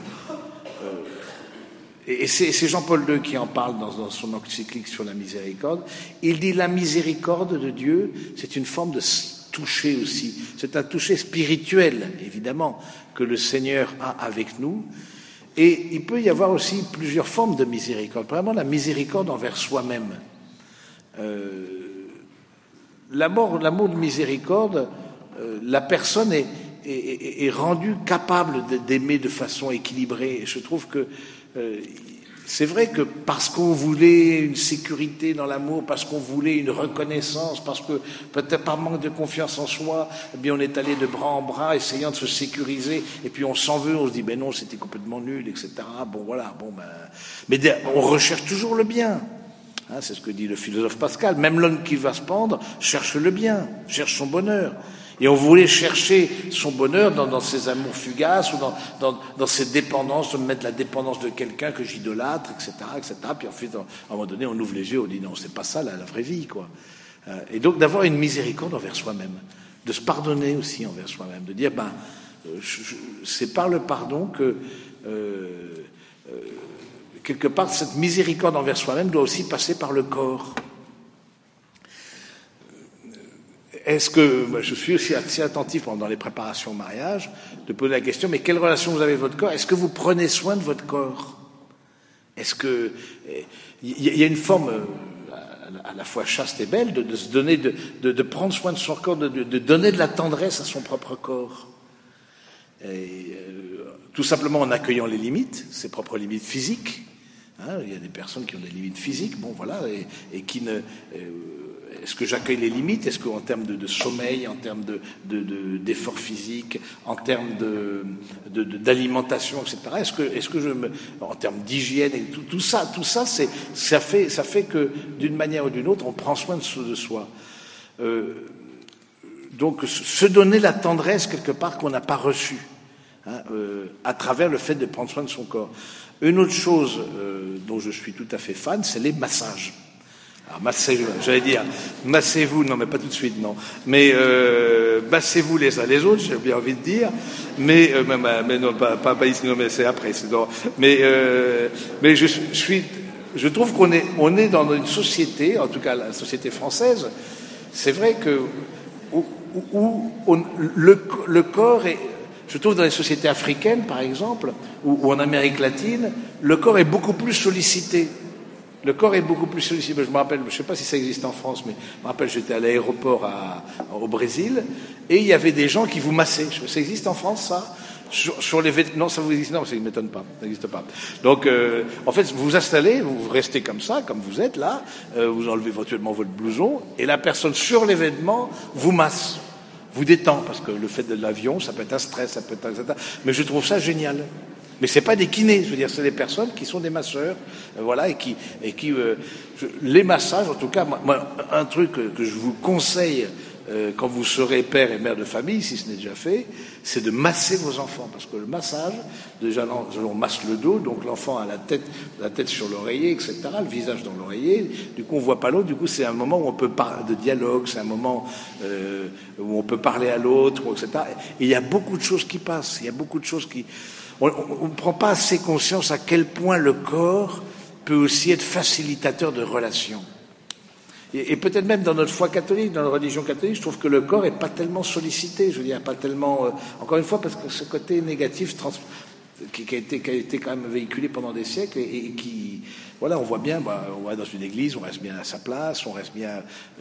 Et c'est Jean-Paul II qui en parle dans son encyclique sur la miséricorde. Il dit la miséricorde de Dieu, c'est une forme de toucher aussi. C'est un toucher spirituel, évidemment, que le Seigneur a avec nous. Et il peut y avoir aussi plusieurs formes de miséricorde. Vraiment, la miséricorde envers soi-même. L'amour de miséricorde, la personne est rendue capable d'aimer de façon équilibrée. Et je trouve que c'est vrai que parce qu'on voulait une sécurité dans l'amour, parce qu'on voulait une reconnaissance, parce que peut-être par manque de confiance en soi, eh bien on est allé de bras en bras essayant de se sécuriser, et puis on s'en veut, on se dit ben non, c'était complètement nul, etc. Bon voilà, mais on recherche toujours le bien. Hein, c'est ce que dit le philosophe Pascal. Même l'homme qui va se pendre cherche le bien, cherche son bonheur. Et on voulait chercher son bonheur dans ses amours fugaces ou dans ses dépendances, de mettre la dépendance de quelqu'un que j'idolâtre, etc., etc. Puis ensuite, à un moment donné, on ouvre les yeux, on dit non, c'est pas ça la vraie vie, quoi. Et donc d'avoir une miséricorde envers soi-même, de se pardonner aussi envers soi-même, de dire c'est par le pardon que quelque part cette miséricorde envers soi-même doit aussi passer par le corps. Est-ce que je suis aussi assez attentif pendant les préparations au mariage de poser la question, mais quelle relation vous avez avec votre corps? Est-ce que vous prenez soin de votre corps? Est-ce que il y a une forme à la fois chaste et belle de se donner, de prendre soin de son corps, de donner de la tendresse à son propre corps, tout simplement en accueillant les limites, ses propres limites physiques. Hein, il y a des personnes qui ont des limites physiques, bon voilà, et qui ne est-ce que j'accueille les limites? Est-ce qu'en termes de sommeil, en termes d'effort physique, en termes d'alimentation, etc. Est-ce que en termes d'hygiène et tout ça, ça fait que d'une manière ou d'une autre, on prend soin de soi. Donc, se donner la tendresse quelque part qu'on n'a pas reçue, hein, à travers le fait de prendre soin de son corps. Une autre chose dont je suis tout à fait fan, c'est les massages. Alors, massez-vous, non, mais pas tout de suite, non. Mais massez-vous les uns les autres, j'ai bien envie de dire. Mais non, pas ici, non, mais c'est après. Mais je trouve qu'on est dans une société, en tout cas la société française. C'est vrai que où le corps est. Je trouve dans les sociétés africaines, par exemple, ou en Amérique latine, le corps est beaucoup plus sollicité. Le corps est beaucoup plus sollicité. Je me rappelle, je ne sais pas si ça existe en France, mais je me rappelle, j'étais à l'aéroport au Brésil, et il y avait des gens qui vous massaient. Ça existe en France, ça? Sur les vêtements? Non, ça vous existe? Non, ça ne m'étonne pas. Ça n'existe pas. Donc, en fait, vous vous installez, vous restez comme ça, comme vous êtes là, vous enlevez éventuellement votre blouson, et la personne sur les vêtements vous masse. Vous détend, parce que le fait de l'avion, ça peut être un stress, ça peut être etc. Mais je trouve ça génial. Mais c'est pas des kinés, je veux dire, c'est des personnes qui sont des masseurs, voilà, et qui les massages, en tout cas, moi, un truc que je vous conseille quand vous serez père et mère de famille, si ce n'est déjà fait, c'est de masser vos enfants, parce que le massage, déjà, on masse le dos, donc l'enfant a la tête sur l'oreiller, etc., le visage dans l'oreiller, du coup on voit pas l'autre, du coup c'est un moment où on peut parler de dialogue, c'est un moment où on peut parler à l'autre, etc. Et il y a beaucoup de choses qui passent, il y a beaucoup de choses qui... On ne prend pas assez conscience à quel point le corps peut aussi être facilitateur de relations. Et peut-être même dans notre foi catholique, dans la religion catholique, je trouve que le corps est pas tellement sollicité, je veux dire, pas tellement... encore une fois, parce que ce côté négatif qui a été quand même véhiculé pendant des siècles et qui... Voilà, on voit bien, on va dans une église, on reste bien à sa place, on reste bien...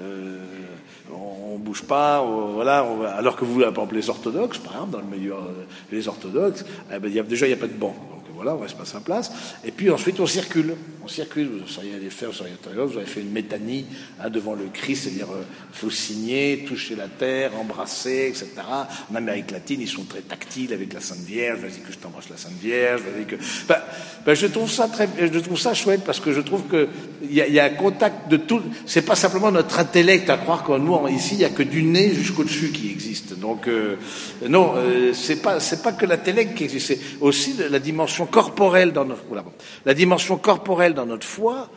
on bouge pas, voilà, alors que vous, par exemple, les orthodoxes, par exemple, dans le milieu les orthodoxes, il y a pas de banc. Voilà, on reste pas à sa place. Et puis ensuite, on circule. Vous seriez allé faire, vous avez fait une métanie devant le Christ, c'est-à-dire il faut signer, toucher la terre, embrasser, etc. En Amérique latine, ils sont très tactiles avec la Sainte Vierge. Vas-y que je t'embrasse la Sainte Vierge. Vas-y que. Je trouve ça chouette parce que je trouve que il y a un contact de tout. C'est pas simplement notre intellect à croire que nous ici il y a que du nez jusqu'au dessus qui existe. Donc non, c'est pas que l'intellect qui existe, c'est aussi la dimension corporelle dans notre dans notre foi.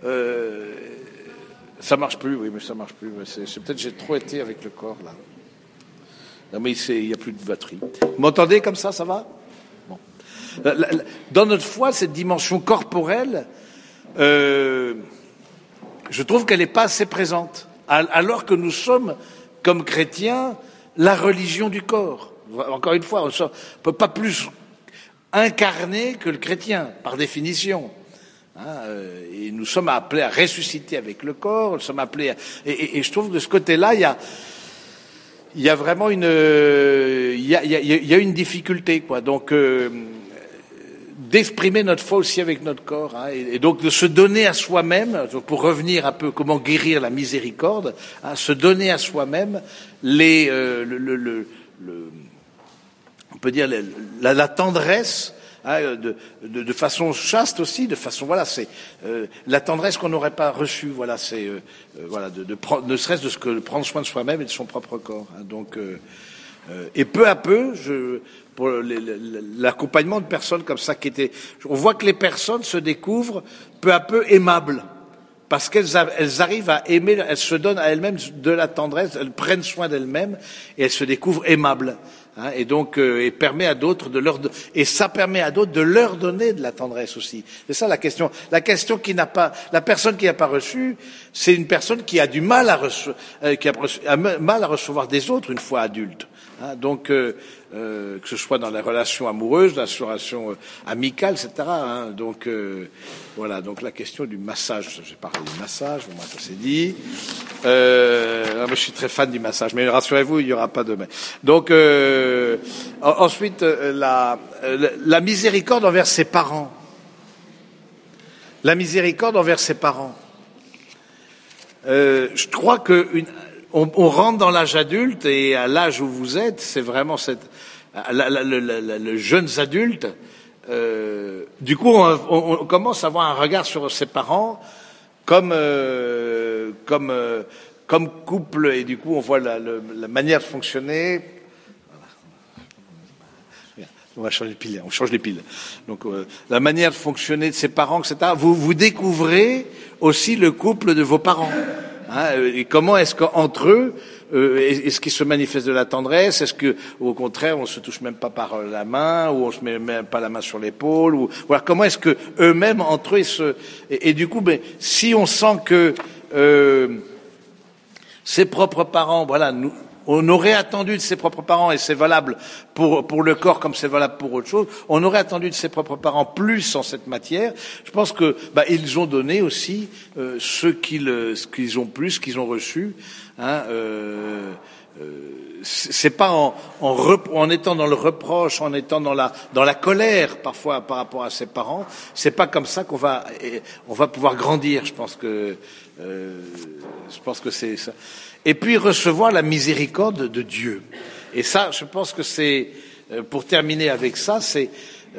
Ça marche plus, oui, mais ça marche plus. C'est peut-être j'ai trop été avec le corps là. Non mais il y a plus de batterie. Vous m'entendez comme ça va? Bon. Dans notre foi, cette dimension corporelle, je trouve qu'elle n'est pas assez présente. Alors que nous sommes, comme chrétiens, la religion du corps. Encore une fois, on ne peut pas plus incarné que le chrétien, par définition. Et nous sommes appelés à ressusciter avec le corps, nous sommes appelés et je trouve que de ce côté-là, il y a vraiment une difficulté, quoi. Donc d'exprimer notre foi aussi avec notre corps, hein, et donc de se donner à soi-même, pour revenir un peu comment guérir la miséricorde, hein, se donner à soi-même on peut dire la tendresse, hein, de façon chaste aussi, de façon c'est la tendresse qu'on n'aurait pas reçue, c'est ne serait-ce que de prendre soin de soi-même et de son propre corps, hein, donc et peu à peu, pour l'accompagnement de personnes comme ça on voit que les personnes se découvrent peu à peu aimables, parce qu'elles arrivent à aimer, elles se donnent à elles-mêmes de la tendresse, elles prennent soin d'elles-mêmes et elles se découvrent aimables. Hein, et donc, et permet à d'autres et ça permet à d'autres de leur donner de la tendresse aussi. C'est ça la question. La question la personne qui n'a pas reçu, c'est une personne qui a du mal à mal à recevoir des autres une fois adulte. Hein, donc, que ce soit dans les relations amoureuses, dans les relations amicales, etc. Hein, donc, donc la question du massage. J'ai parlé du massage, moi ça c'est dit. Je suis très fan du massage, mais rassurez-vous, il n'y aura pas de. Donc, ensuite, la miséricorde envers ses parents. La miséricorde envers ses parents. Je crois on rentre dans l'âge adulte, et à l'âge où vous êtes, c'est vraiment le jeunes adultes. Du coup, on commence à avoir un regard sur ses parents comme couple, et du coup, on voit la manière de fonctionner. On va changer de pile, on change les piles. Donc, la manière de fonctionner de ses parents, etc. Vous découvrez aussi le couple de vos parents. Hein, et comment est-ce qu'entre eux, est-ce qu'il se manifeste de la tendresse? Est-ce que, au contraire, on se touche même pas par la main, ou on se met même pas la main sur l'épaule, ou voilà, comment est-ce que eux-mêmes entre eux et du coup, si on sent que ses propres parents, on aurait attendu de ses propres parents, et c'est valable pour le corps comme c'est valable pour autre chose, on aurait attendu de ses propres parents plus en cette matière. Je pense que ils ont donné aussi ce qu'ils ont plus, ce qu'ils ont reçu. Hein, c'est pas en étant dans le reproche, en étant dans la colère parfois par rapport à ses parents. C'est pas comme ça qu'on va pouvoir grandir. Je pense que c'est ça. Et puis recevoir la miséricorde de Dieu. Et ça, je pense que c'est, pour terminer avec ça, c'est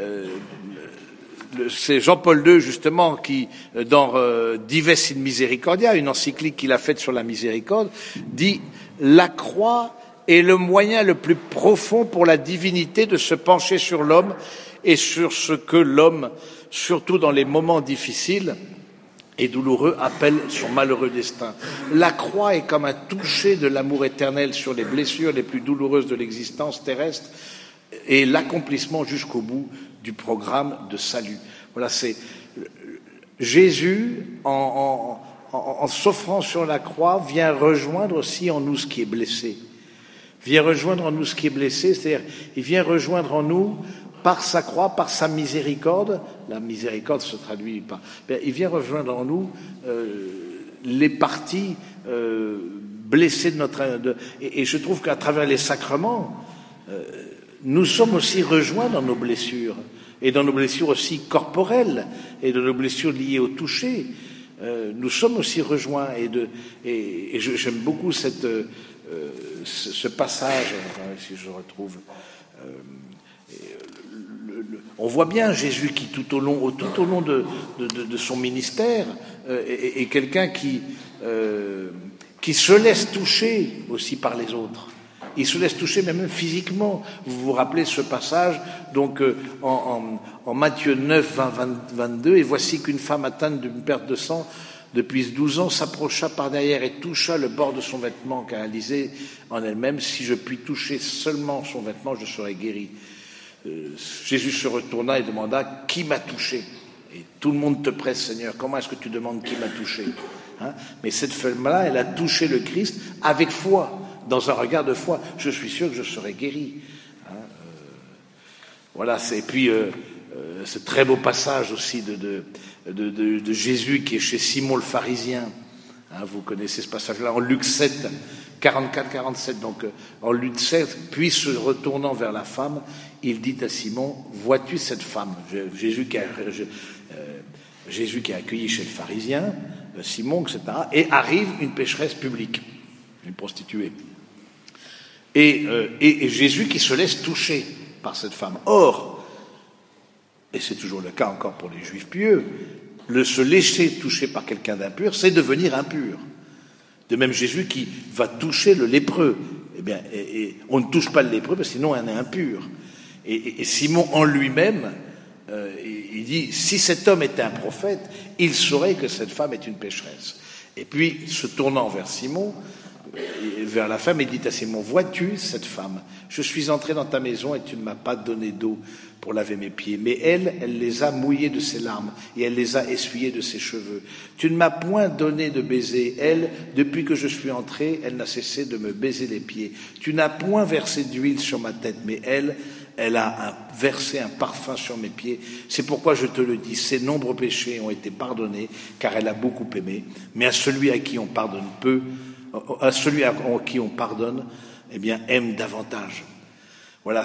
Jean-Paul II, justement, qui, dans Dives in Misericordia, une encyclique qu'il a faite sur la miséricorde, dit « La croix est le moyen le plus profond pour la divinité de se pencher sur l'homme et sur ce que l'homme, surtout dans les moments difficiles, et douloureux, appelle son malheureux destin. La croix est comme un toucher de l'amour éternel sur les blessures les plus douloureuses de l'existence terrestre et l'accomplissement jusqu'au bout du programme de salut. Voilà, c'est Jésus, en s'offrant sur la croix, vient rejoindre aussi en nous ce qui est blessé. Vient rejoindre en nous ce qui est blessé, c'est-à-dire, il vient rejoindre en nous par sa croix, par sa miséricorde. La miséricorde se traduit par... il vient rejoindre en nous les parties blessées de notre... Et je trouve qu'à travers les sacrements, nous sommes aussi rejoints dans nos blessures, et dans nos blessures aussi corporelles, et dans nos blessures liées au toucher. Nous sommes aussi rejoints, et j'aime beaucoup ce passage, si je retrouve... on voit bien Jésus qui tout au long de son ministère est quelqu'un qui se laisse toucher aussi par les autres. Il se laisse toucher même physiquement. Vous vous rappelez ce passage donc en Matthieu 9, 22, et voici qu'une femme atteinte d'une perte de sang depuis 12 ans s'approcha par derrière et toucha le bord de son vêtement, car elle disait en elle-même, si je puis toucher seulement son vêtement, je serai guérie. Jésus se retourna et demanda, qui m'a touché? Et tout le monde te presse, Seigneur, comment est-ce que tu demandes qui m'a touché? Mais cette femme-là, elle a touché le Christ avec foi, dans un regard de foi. Je suis sûr que je serai guéri. Voilà, et puis ce très beau passage aussi de Jésus qui est chez Simon le pharisien. Vous connaissez ce passage-là en Luc 7, 44-47, donc en Luc 16, puis se retournant vers la femme, il dit à Simon, vois-tu cette femme? Jésus qui a accueilli chez le pharisien, Simon, etc., et arrive une pécheresse publique, une prostituée. Et Jésus qui se laisse toucher par cette femme. Or, et c'est toujours le cas encore pour les juifs pieux, se laisser toucher par quelqu'un d'impur, c'est devenir impur. De même Jésus qui va toucher le lépreux. Eh bien, on ne touche pas le lépreux parce que sinon on est impur. Et Simon en lui-même, il dit, si cet homme était un prophète, il saurait que cette femme est une pécheresse. Et puis, se tournant vers Simon, vers la femme, il dit à Simon, vois-tu cette femme? Je suis entré dans ta maison et tu ne m'as pas donné d'eau pour laver mes pieds, mais elle les a mouillés de ses larmes et elle les a essuyés de ses cheveux. Tu ne m'as point donné de baiser. Elle, depuis que je suis entré, elle n'a cessé de me baiser les pieds. Tu n'as point versé d'huile sur ma tête, mais elle a versé un parfum sur mes pieds. C'est pourquoi je te le dis, ses nombreux péchés ont été pardonnés, car elle a beaucoup aimé. Mais à celui à qui on pardonne peu, à celui à qui on pardonne, eh bien, aime davantage. Voilà,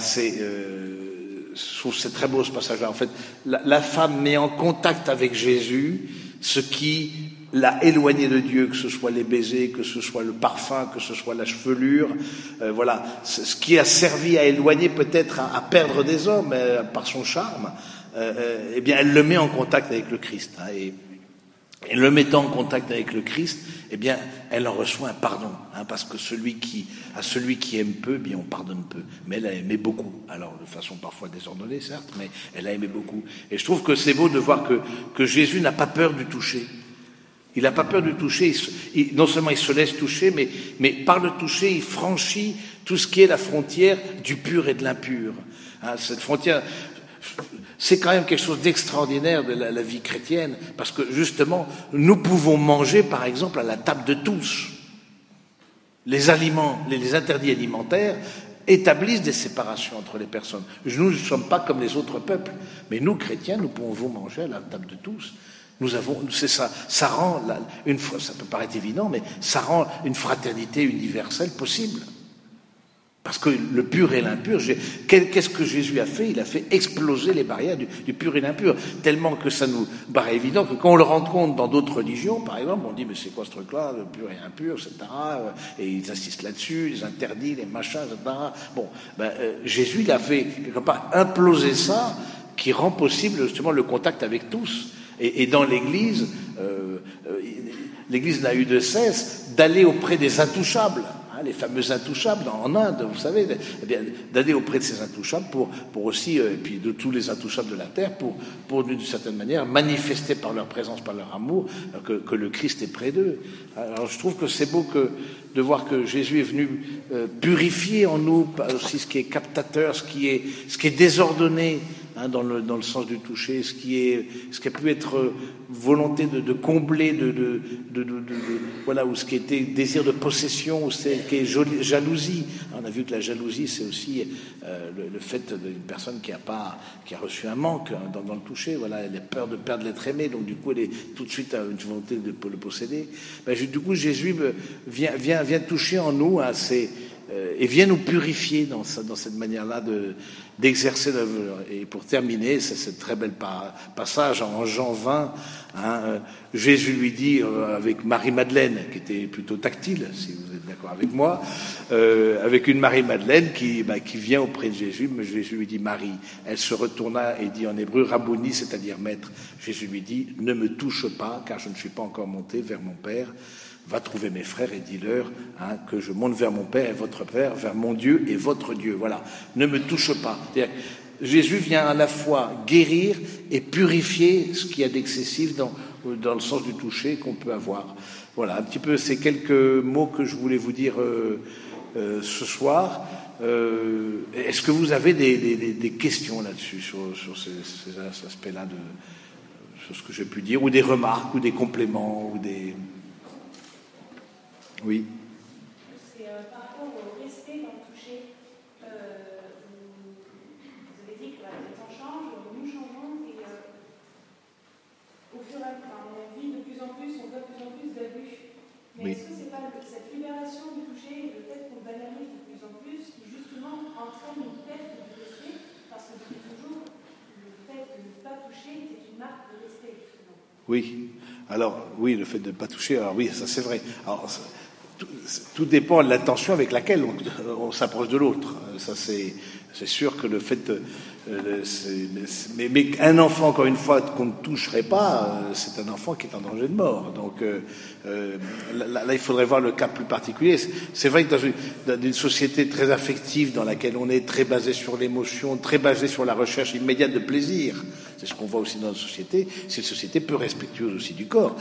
je trouve que c'est très beau ce passage-là. En fait, la femme met en contact avec Jésus ce qui l'a éloigné de Dieu, que ce soit les baisers, que ce soit le parfum, que ce soit la chevelure. Voilà, ce qui a servi à éloigner peut-être à perdre des hommes par son charme. Eh bien, elle le met en contact avec le Christ. Hein, et le mettant en contact avec le Christ, eh bien, elle en reçoit un pardon, hein, parce que celui qui aime peu, eh bien, on pardonne peu. Mais elle a aimé beaucoup. Alors, de façon parfois désordonnée, certes, mais elle a aimé beaucoup. Et je trouve que c'est beau de voir que Jésus n'a pas peur du toucher. Il n'a pas peur du toucher. Non seulement il se laisse toucher, mais par le toucher, il franchit tout ce qui est la frontière du pur et de l'impur. Hein, cette frontière, c'est quand même quelque chose d'extraordinaire de la vie chrétienne, parce que justement, nous pouvons manger, par exemple, à la table de tous. Les aliments, les interdits alimentaires établissent des séparations entre les personnes. Nous ne sommes pas comme les autres peuples, mais nous, chrétiens, nous pouvons manger à la table de tous. C'est ça, ça rend, ça peut paraître évident, mais ça rend une fraternité universelle possible. Parce que le pur et l'impur, qu'est-ce que Jésus a fait? Il a fait exploser les barrières du pur et l'impur, tellement que ça nous paraît évident que quand on le rencontre dans d'autres religions, par exemple, on dit mais c'est quoi ce truc-là, le pur et l'impur, etc. Et ils insistent là-dessus, les interdits, les machins, etc. Bon, Jésus, il a fait quelque part imploser ça, qui rend possible justement le contact avec tous. Et dans l'Église, l'Église n'a eu de cesse d'aller auprès des intouchables. Les fameux intouchables en Inde, vous savez, eh bien, d'aller auprès de ces intouchables pour aussi, et puis de tous les intouchables de la terre, pour d'une certaine manière manifester par leur présence, par leur amour, que le Christ est près d'eux. Alors je trouve que c'est beau de voir que Jésus est venu purifier en nous aussi ce qui est captateur, ce qui est désordonné, hein, dans le sens du toucher, ce qui a pu être volonté de combler, voilà, ou ce qui était désir de possession, ou ce qui est jalousie. On a vu que la jalousie, c'est aussi le fait d'une personne qui a reçu un manque, hein, dans le toucher. Voilà, elle a peur de perdre l'être aimé, donc du coup, elle est tout de suite à une volonté de le posséder. Du coup, Jésus vient toucher en nous, hein, et vient nous purifier dans cette manière-là d'exercer l'œuvre. Et pour terminer, c'est ce très bel passage en Jean 20, hein, Jésus lui dit, avec Marie-Madeleine, qui était plutôt tactile, si vous êtes d'accord avec moi, avec une Marie-Madeleine qui vient auprès de Jésus, mais Jésus lui dit Marie. Elle se retourna et dit en hébreu Rabboni, c'est-à-dire maître. Jésus lui dit, ne me touche pas, car je ne suis pas encore monté vers mon Père. Va trouver mes frères et dis-leur, hein, que je monte vers mon Père et votre Père, vers mon Dieu et votre Dieu. Voilà, ne me touche pas. C'est-à-dire, Jésus vient à la fois guérir et purifier ce qu'il y a d'excessif dans le sens du toucher qu'on peut avoir. Voilà, un petit peu ces quelques mots que je voulais vous dire ce soir. Est-ce que vous avez des questions là-dessus, sur ces aspects-là, sur ce que j'ai pu dire, ou des remarques, ou des compléments, ou des... Oui. C'est par rapport au respect dans le toucher. Vous avez dit que les temps changent, nous changeons, et au fur et à mesure, on vit de plus en plus, on voit de plus en plus d'abus. Mais est-ce que c'est pas cette libération du toucher et le fait qu'on banalise de plus en plus qui justement entraîne une perte du respect parce que depuis toujours, le fait de ne pas toucher c'est une marque de respect justement. Oui. Alors, oui, le fait de ne pas toucher, alors oui, ça c'est vrai. Alors, tout dépend de l'attention avec laquelle on s'approche de l'autre. Ça, c'est sûr que le fait mais un enfant, encore une fois, qu'on ne toucherait pas, c'est un enfant qui est en danger de mort. Donc là, il faudrait voir le cas plus particulier. C'est vrai que dans une société très affective, dans laquelle on est très basé sur l'émotion, très basé sur la recherche immédiate de plaisir, c'est ce qu'on voit aussi dans notre société, c'est une société peu respectueuse aussi du corps.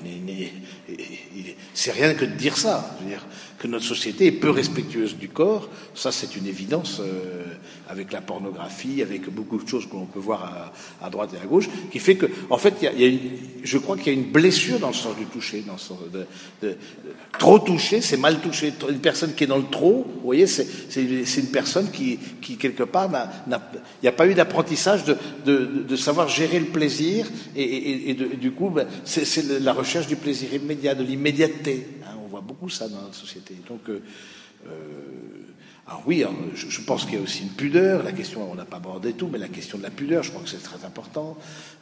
C'est rien que de dire ça. Je veux dire que notre société est peu respectueuse du corps, ça c'est une évidence avec la pornographie, avec beaucoup de choses que l'on peut voir à droite et à gauche, qui fait que, en fait, je crois qu'il y a une blessure dans le sens du toucher, dans le sens trop toucher, c'est mal toucher. Une personne qui est dans le trop, vous voyez, c'est une personne qui quelque part il n'y a pas eu d'apprentissage de savoir gérer le plaisir et du coup, c'est la recherche du plaisir immédiat, de l'immédiateté. On voit beaucoup ça dans notre société. Donc, alors oui, je pense qu'il y a aussi une pudeur. La question, on n'a pas abordé tout, mais la question de la pudeur, je crois que c'est très important.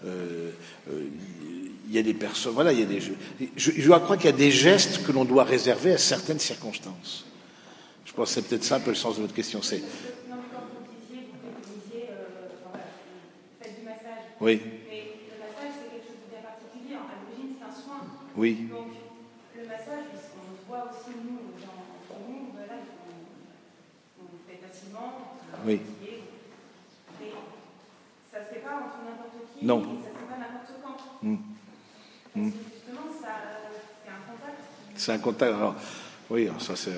Il y a des personnes, voilà, il y a des. Je crois qu'il y a des gestes que l'on doit réserver à certaines circonstances. Je pense que c'est peut-être ça un peu le sens de votre question. C'est. Faites du massage. Oui. Mais le massage, c'est quelque chose de bien particulier. À l'origine, c'est un soin. Oui. Donc, le massage, on le voit aussi, nous, dans le monde, voilà, on le fait facilement. Oui. Mais ça ne se fait pas entre n'importe qui. Non. Et ça ne se fait pas n'importe quand. Parce que justement, c'est un contact. C'est un contact. Alors, oui, ça c'est.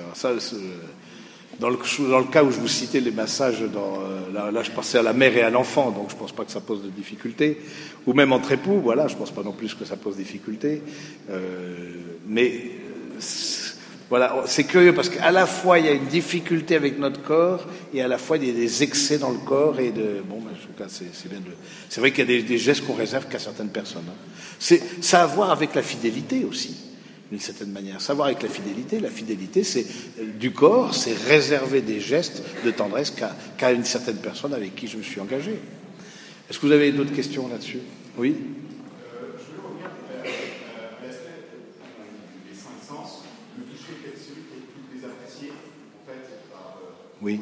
Dans le cas où je vous citais les massages, là je pensais à la mère et à l'enfant, donc je ne pense pas que ça pose de difficultés. Ou même entre époux, voilà, je ne pense pas non plus que ça pose difficulté. Mais voilà, c'est curieux parce qu'à la fois il y a une difficulté avec notre corps et à la fois il y a des excès dans le corps et en tout cas c'est bien c'est vrai qu'il y a des gestes qu'on réserve qu'à certaines personnes. Ça a à voir avec la fidélité aussi. D'une certaine manière. Savoir avec la fidélité, c'est du corps, c'est réserver des gestes de tendresse qu'à une certaine personne avec qui je me suis engagé. Est-ce que vous avez d'autres questions là-dessus? Oui. Je veux revenir à l'aspect des cinq sens. Le toucher est celui qui est le plus désapprécié, en fait, par oui.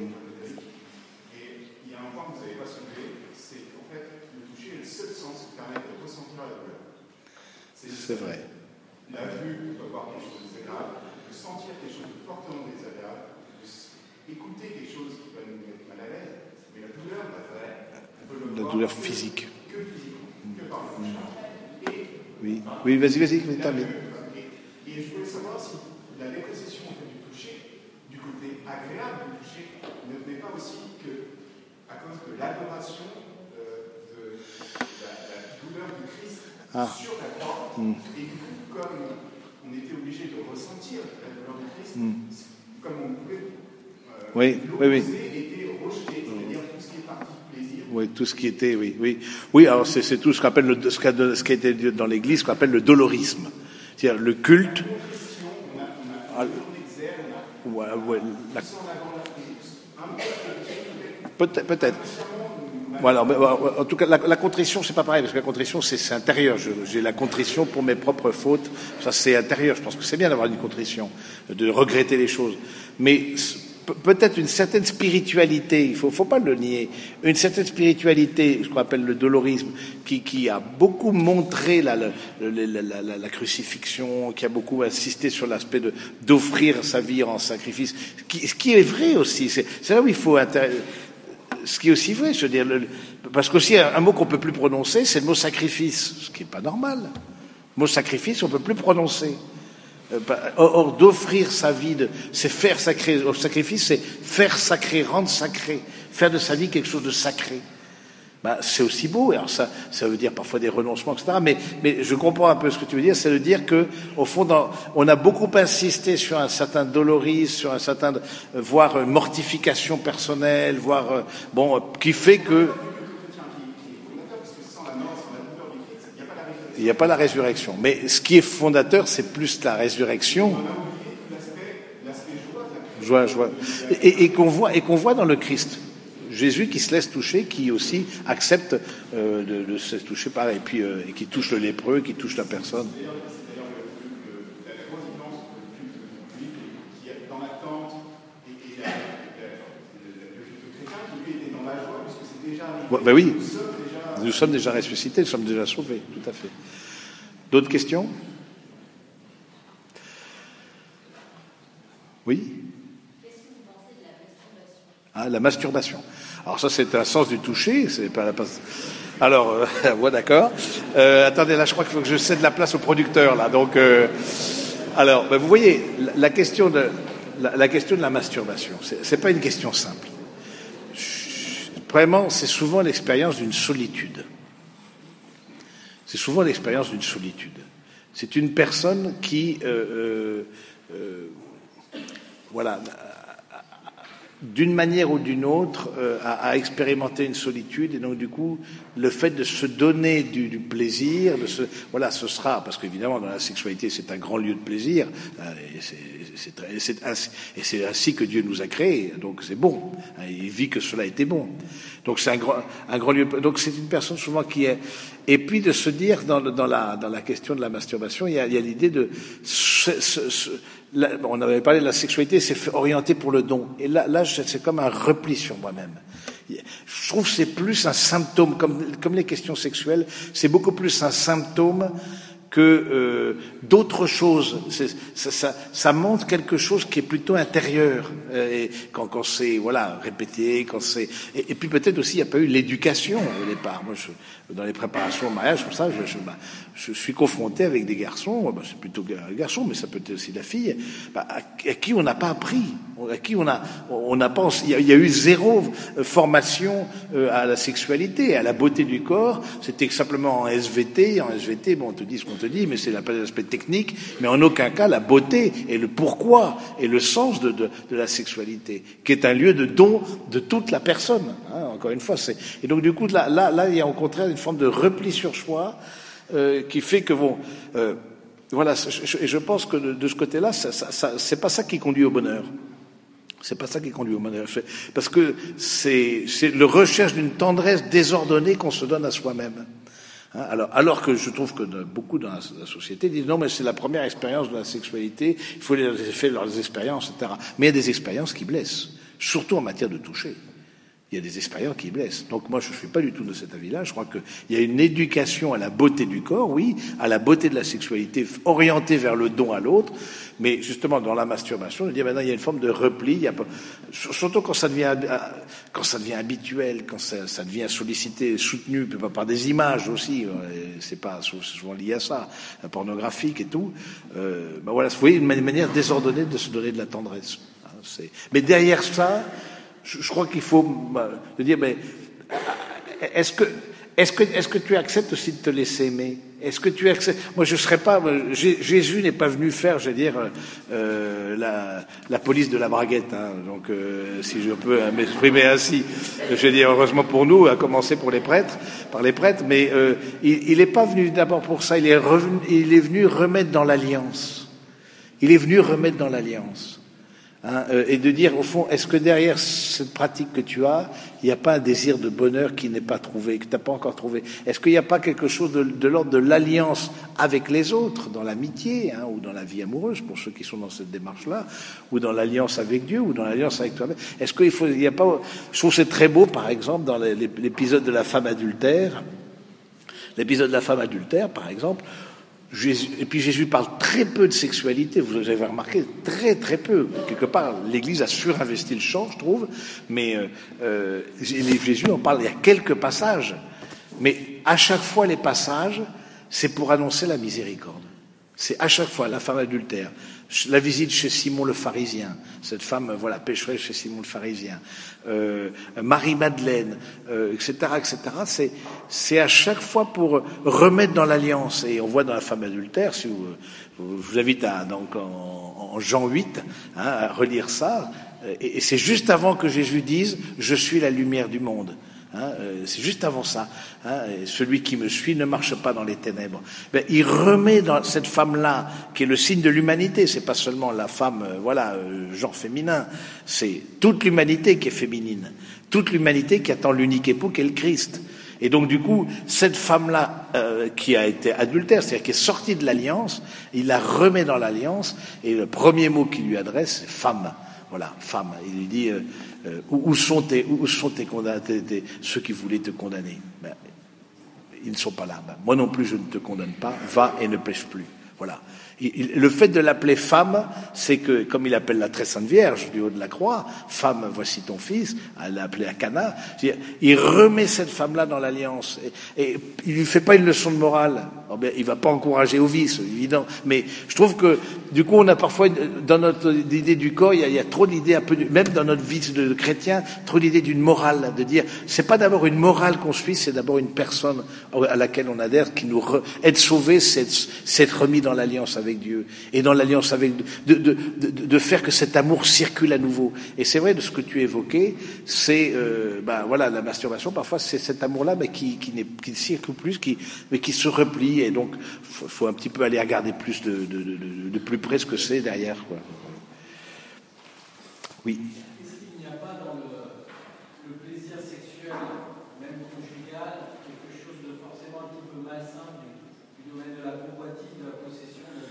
Et il y a un point que vous n'avez pas soulevé, c'est qu'en fait, le toucher est le seul sens qui permet de ressentir la douleur. C'est vrai. La vue peut voir quelque chose de désagréable, de sentir quelque chose de fortement désagréable, d'écouter quelque chose qui va nous mettre mal à l'aise, mais la douleur, on peut le voir douleur physique. Que physiquement, que par le toucher. Oui, vas-y, termine. Et je voulais savoir si la dépréciation en fait, du toucher, du côté agréable du toucher, ne venait pas aussi que, à cause de l'adoration de la douleur du Christ sur la croix, et du coup, comme on était obligé de ressentir la douleur du Christ, comme on pouvait l'opposer était rejeté, c'est-à-dire tout ce qui est partie plaisir. Oui, tout ce qui était, oui. Alors c'est tout ce qu'on appelle ce qui a été dit dans l'Église, ce qu'on appelle le dolorisme, c'est-à-dire le culte. Peut-être. Voilà, en tout cas, la contrition, c'est pas pareil, parce que la contrition, c'est intérieur. J'ai la contrition pour mes propres fautes. Ça, c'est intérieur. Je pense que c'est bien d'avoir une contrition, de regretter les choses. Mais peut-être une certaine spiritualité, il faut pas le nier, une certaine spiritualité, ce qu'on appelle le dolorisme, qui a beaucoup montré la crucifixion, qui a beaucoup insisté sur l'aspect d'offrir sa vie en sacrifice, ce qui est vrai aussi. C'est là où il faut ce qui est aussi vrai, je veux dire, parce qu'aussi un mot qu'on peut plus prononcer, c'est le mot sacrifice, ce qui est pas normal. Le mot sacrifice, on peut plus prononcer. Or, d'offrir sa vie, c'est faire sacré. Au sacrifice, c'est faire sacré, rendre sacré, faire de sa vie quelque chose de sacré. C'est aussi beau. Alors ça veut dire parfois des renoncements, etc. Mais je comprends un peu ce que tu veux dire. C'est de dire que, au fond, on a beaucoup insisté sur un certain dolorisme, sur un certain, voire mortification personnelle, voire qui fait que. Il n'y a pas la résurrection. Mais ce qui est fondateur, c'est plus la résurrection. Joie. Et qu'on voit dans le Christ. Jésus qui se laisse toucher, qui aussi accepte de se laisser toucher par, et puis et qui touche le lépreux, qui touche la personne. Ben oui, nous sommes déjà ressuscités, nous sommes déjà sauvés, tout à fait. D'autres questions? Oui? Qu'est-ce que vous pensez de la masturbation? Ah, la masturbation. Alors ça, c'est un sens du toucher, c'est pas la passe. Alors, ouais, d'accord. Attendez, là, je crois qu'il faut que je cède la place au producteur, là. Donc, alors, ben, vous voyez, la question de la masturbation, c'est pas une question simple. Vraiment, c'est souvent l'expérience d'une solitude. C'est souvent l'expérience d'une solitude. C'est une personne qui, voilà, d'une manière ou d'une autre, a expérimenté une solitude, et donc du coup, le fait de se donner du plaisir, voilà, ce sera, parce qu'évidemment, dans la sexualité, c'est un grand lieu de plaisir, et c'est ainsi que Dieu nous a créés, donc c'est bon. Il vit que cela était bon. Donc c'est un grand lieu. Donc c'est une personne souvent qui est. Et puis de se dire dans la question de la masturbation, il y a l'idée de on avait parlé de la sexualité, c'est orienté pour le don. Et là, c'est comme un repli sur moi-même. Je trouve que c'est plus un symptôme, comme les questions sexuelles, c'est beaucoup plus un symptôme que d'autres choses. Ça montre quelque chose qui est plutôt intérieur. Et quand c'est répété, quand c'est et puis peut-être aussi il n'y a pas eu l'éducation au départ. Moi, dans les préparations au mariage, comme ça, je suis confronté avec des garçons. C'est plutôt un garçon, mais ça peut être aussi la fille. À qui on n'a pas appris, à qui on n'a pas. Il y a eu zéro formation à la sexualité, à la beauté du corps. C'était simplement en SVT. En SVT, on te dit ce qu'on te dit, mais c'est l'aspect technique, mais en aucun cas la beauté et le pourquoi et le sens de la sexualité, qui est un lieu de don de toute la personne. Encore une fois, et donc du coup là il y a au contraire une forme de repli sur soi qui fait que voilà. Et je pense que de ce côté-là, c'est pas ça qui conduit au bonheur. C'est pas ça qui conduit au bonheur, parce que c'est le recherche d'une tendresse désordonnée qu'on se donne à soi-même. Alors que je trouve que beaucoup dans la société disent non, mais c'est la première expérience de la sexualité, il faut les faire leurs expériences, etc. Mais il y a des expériences qui blessent, surtout en matière de toucher. Il y a des expériences qui blessent. Donc moi, je ne suis pas du tout de cet avis-là. Je crois qu'il y a une éducation à la beauté du corps, oui, à la beauté de la sexualité orientée vers le don à l'autre, mais justement dans la masturbation, je dis maintenant il y a une forme de repli, surtout quand ça devient habituel, quand ça devient sollicité, soutenu par des images aussi, c'est souvent lié à ça, pornographique et tout. Voilà, vous voyez, une manière désordonnée de se donner de la tendresse. Mais derrière ça, je crois qu'il faut dire, mais est-ce que tu acceptes aussi de te laisser aimer? Est-ce que tu acceptes? Moi, je serais pas. Jésus n'est pas venu faire, je veux dire, la police de la braguette. Donc, si je peux m'exprimer ainsi, je veux dire, heureusement pour nous, à commencer par les prêtres, mais il n'est pas venu d'abord pour ça. Il est venu remettre dans l'alliance. Il est venu remettre dans l'alliance. Et de dire, au fond, est-ce que derrière cette pratique que tu as, il n'y a pas un désir de bonheur qui n'est pas trouvé, que tu n'as pas encore trouvé? Est-ce qu'il n'y a pas quelque chose de l'ordre de l'alliance avec les autres, dans l'amitié, ou dans la vie amoureuse, pour ceux qui sont dans cette démarche-là, ou dans l'alliance avec Dieu, ou dans l'alliance avec toi-même? Est-ce qu'il n'y a pas... Je trouve que c'est très beau, par exemple, dans l'épisode de la femme adultère. L'épisode de la femme adultère, par exemple... Et puis Jésus parle très peu de sexualité, vous avez remarqué, très très peu. Quelque part, l'Église a surinvesti le champ, je trouve, mais Jésus en parle, il y a quelques passages, mais à chaque fois les passages, c'est pour annoncer la miséricorde. C'est à chaque fois la femme adultère, la visite chez Simon le pharisien, cette femme, pécheresse chez Simon le pharisien, Marie-Madeleine, etc., etc. C'est à chaque fois pour remettre dans l'alliance. Et on voit dans la femme adultère, si je vous invite en Jean 8, à relire ça, et c'est juste avant que Jésus dise « Je suis la lumière du monde ». C'est juste avant ça. Celui qui me suit ne marche pas dans les ténèbres. Il remet dans cette femme-là, qui est le signe de l'humanité, c'est pas seulement la femme, genre féminin, c'est toute l'humanité qui est féminine, toute l'humanité qui attend l'unique époux qui est le Christ. Et donc du coup, cette femme-là qui a été adultère, c'est-à-dire qui est sortie de l'alliance, il la remet dans l'alliance, et le premier mot qu'il lui adresse, c'est femme. Voilà, femme. Il lui dit où sont ceux qui voulaient te condamner? Ils ne sont pas là. Moi non plus, je ne te condamne pas. Va et ne pêche plus. Voilà. Le fait de l'appeler femme, c'est que, comme il appelle la très sainte Vierge du haut de la croix, femme, voici ton fils, elle l'a appelé à Cana, il remet cette femme-là dans l'alliance, et il lui fait pas une leçon de morale. Alors bien, il va pas encourager au vice, évident, mais je trouve que, du coup, on a parfois, dans notre idée du corps, il y a trop d'idées un peu, même dans notre vie de chrétien, trop d'idées d'une morale, de dire, c'est pas d'abord une morale qu'on suit, c'est d'abord une personne à laquelle on adhère, qui nous être sauvé, c'est être remis dans l'alliance avec Dieu, et dans l'alliance avec de faire que cet amour circule à nouveau. Et c'est vrai, de ce que tu évoquais, c'est la masturbation parfois c'est cet amour-là, mais qui ne circule plus, mais qui se replie, et donc faut un petit peu aller regarder plus de plus près ce que c'est derrière, quoi. Oui. Est-ce qu'il n'y a pas dans le plaisir sexuel, même conjugal, quelque chose de forcément un petit peu malsain du domaine de la convoitise, de la possession, de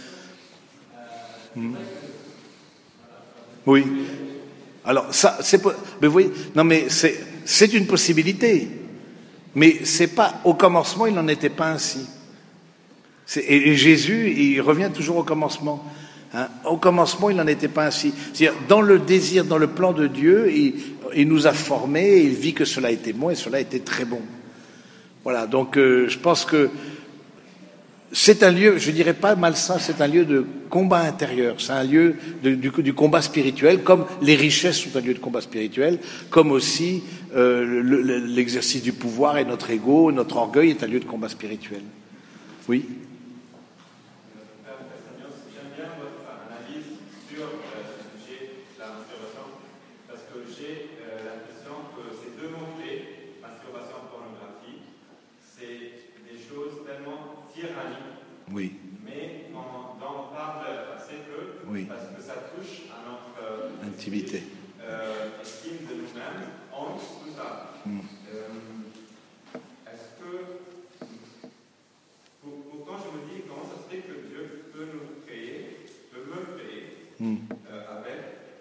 la domination? Oui. Alors ça, mais vous voyez, non mais c'est une possibilité, mais c'est pas au commencement, il n'en était pas ainsi. Et Jésus, il revient toujours au commencement. Au commencement, il n'en était pas ainsi. C'est-à-dire, dans le désir, dans le plan de Dieu, il nous a formés, et il vit que cela était bon, et cela était très bon. Voilà, donc je pense que c'est un lieu, je dirais pas malsain, c'est un lieu de combat intérieur, c'est un lieu du combat spirituel, comme les richesses sont un lieu de combat spirituel, comme aussi l'exercice du pouvoir et notre ego, notre orgueil est un lieu de combat spirituel. Oui. J'aime bien votre analyse sur ce sujet de la masturbation, parce que j'ai l'impression que ces deux mots-clés, masturbation et pornographie, c'est des choses tellement tyranniques. Oui. Mais on parle assez peu, oui. Parce que ça touche à notre intimité, estime de nous-mêmes, honte, tout ça. Est-ce que pourtant je me dis comment ça se fait que Dieu peut nous créer, peut me créer avec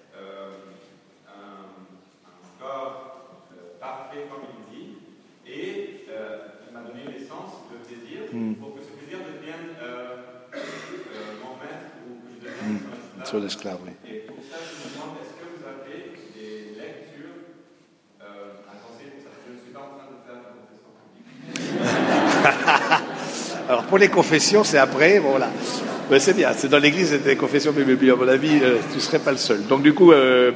un corps parfait comme il dit, et il m'a donné l'essence de plaisir pour que ce plaisir devienne mon maître ou que je devienne son esclave. Oui. Et pour ça je me demande, est-ce que vous avez des lectures à conseiller pour ça? Je ne suis pas en train de faire une confession publique. Alors pour les confessions, c'est après, bon voilà. Mais c'est bien, c'est dans l'église, c'est des confessions, mais à mon avis, tu serais pas le seul. Donc du coup,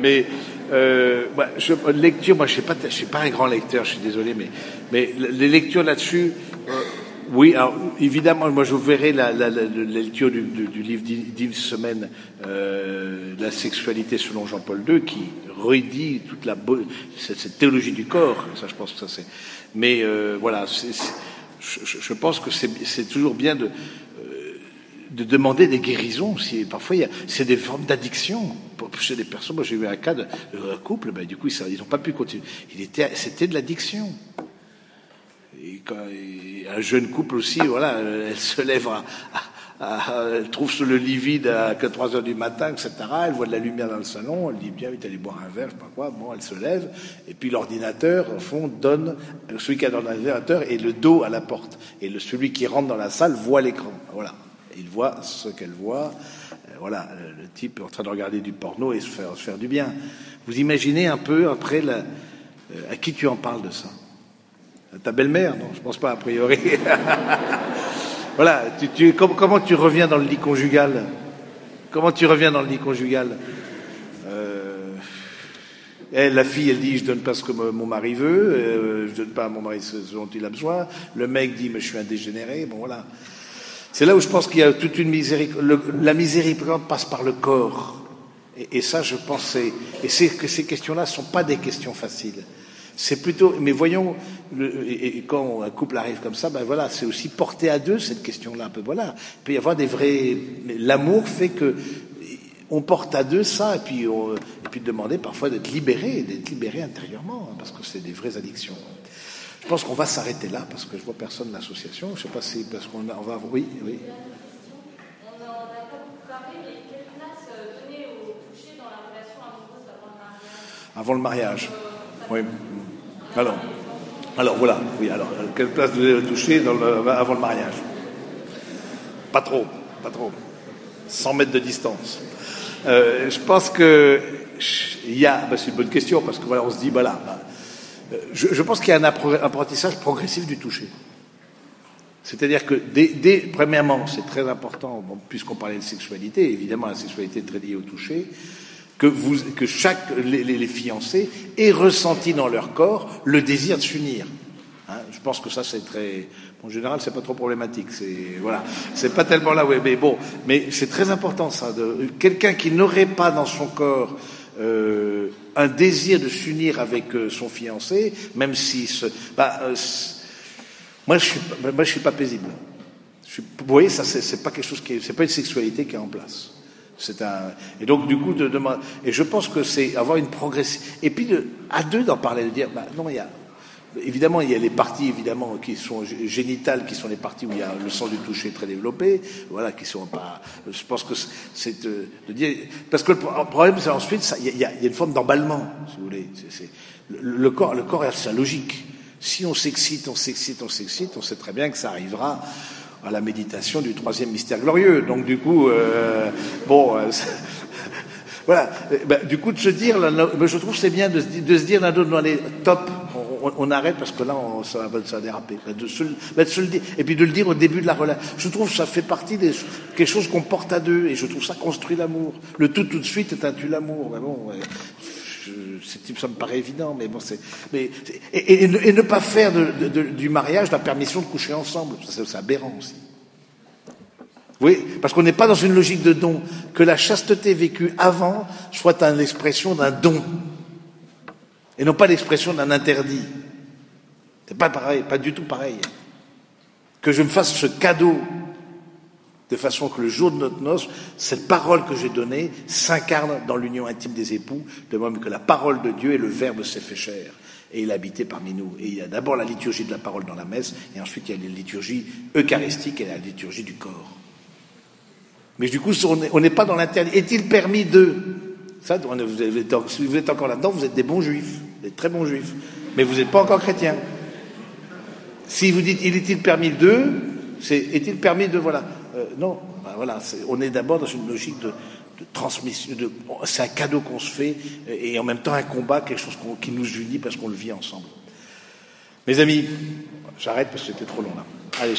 lecture, moi je suis pas un grand lecteur, je suis désolé, mais les lectures là-dessus, oui, alors évidemment, moi je verrai la lecture du livre d'Yves Semaine, la sexualité selon Jean-Paul II, qui redit toute cette théologie du corps. Ça, je pense que ça c'est. Mais voilà, je pense que c'est toujours bien de demander des guérisons. Parfois, c'est des formes d'addiction. Chez des personnes, moi j'ai eu un cas de couple, du coup ils n'ont pas pu continuer. C'était de l'addiction. Et un jeune couple aussi, voilà, elle se lève elle trouve sur le lit vide à 3h du matin, etc. Elle voit de la lumière dans le salon, elle dit bien, vite, allez boire un verre, je sais pas quoi. Bon, elle se lève, et puis l'ordinateur, au fond, donne, celui qui a dans l'ordinateur, et le dos à la porte. Et celui qui rentre dans la salle voit l'écran. Voilà. Il voit ce qu'elle voit. Voilà, le type est en train de regarder du porno et se faire du bien. Vous imaginez un peu, après, à qui tu en parles de ça? À ta belle-mère? Non, je pense pas, a priori. Voilà, comment tu reviens dans le lit conjugal? Comment tu reviens dans le lit conjugal? La fille, elle dit, je donne pas ce que mon mari veut, je donne pas à mon mari ce dont il a besoin. Le mec dit, mais je suis un dégénéré. Bon, voilà. C'est là où je pense qu'il y a toute une miséricorde. La miséricorde passe par le corps. Et ça, je pense, que ces questions-là sont pas des questions faciles. C'est plutôt, mais voyons, et quand un couple arrive comme ça, ben voilà, c'est aussi porter à deux cette question-là. Un peu, voilà, il peut y avoir des vrais. L'amour fait que on porte à deux ça, et puis demander parfois d'être libéré intérieurement, hein, parce que c'est des vraies addictions. Je pense qu'on va s'arrêter là parce que je vois personne de l'association. Je sais pas si parce qu'on va. Oui. On n'a pas beaucoup parlé, mais quelle place donner au toucher dans la relation amoureuse avant le mariage? Avant le mariage. Oui. Alors voilà. Oui. Alors quelle place donner au toucher avant le mariage? Pas trop. 100 mètres de distance. Je pense que il y a. C'est une bonne question parce que voilà, on se dit je pense qu'il y a un apprentissage progressif du toucher. C'est-à-dire que premièrement, c'est très important, puisqu'on parlait de sexualité, évidemment la sexualité est très liée au toucher, que les fiancés aient ressenti dans leur corps le désir de s'unir. Hein, je pense que ça c'est très, en général c'est pas trop problématique, c'est pas tellement là, mais c'est très important ça, quelqu'un qui n'aurait pas dans son corps un désir de s'unir avec son fiancé, même si moi je suis pas paisible. Vous voyez, ça c'est pas quelque chose c'est pas une sexualité qui est en place. Et donc du coup et je pense que c'est avoir une progression. Et puis à deux d'en parler, de dire non, évidemment, il y a les parties qui sont génitales, qui sont les parties où il y a le sens du toucher très développé, voilà, qui sont pas. Je pense que c'est de dire parce que le problème c'est ensuite il y a une forme d'emballement, si vous voulez. Le corps a sa logique. Si on s'excite, on sait très bien que ça arrivera à la méditation du 3e mystère glorieux. Donc du coup, voilà. Du coup, de se dire, je trouve que c'est bien de se dire l'un d'autre, allez, top, on arrête parce que là, ça va déraper. De se le dire, et puis de le dire au début de la relation. Je trouve que ça fait partie de quelque chose qu'on porte à deux, et je trouve ça construit l'amour. Le tout de suite est un tue l'amour. Mais bon, ça me paraît évident, mais bon, et ne pas faire du mariage la permission de coucher ensemble. C'est aberrant aussi. Oui, parce qu'on n'est pas dans une logique de don. Que la chasteté vécue avant soit l'expression d'un don. Et non pas l'expression d'un interdit. C'est pas pareil, pas du tout pareil. Que je me fasse ce cadeau, de façon que le jour de notre noce, cette parole que j'ai donnée s'incarne dans l'union intime des époux, de même que la parole de Dieu et le Verbe s'est fait chair. Et il a habité parmi nous. Et il y a d'abord la liturgie de la parole dans la messe, et ensuite il y a la liturgie eucharistique et la liturgie du corps. Mais du coup, on n'est pas dans l'interdit. Est-il permis de... Ça, si vous êtes encore là-dedans, vous êtes des bons juifs, des très bons juifs. Mais vous n'êtes pas encore chrétiens. Si vous dites, est-il permis de... est-il permis de... Voilà. Non. Voilà. On est d'abord dans une logique de transmission. C'est un cadeau qu'on se fait, et en même temps un combat, quelque chose qui nous unit parce qu'on le vit ensemble. Mes amis, j'arrête parce que c'était trop long là. Allez.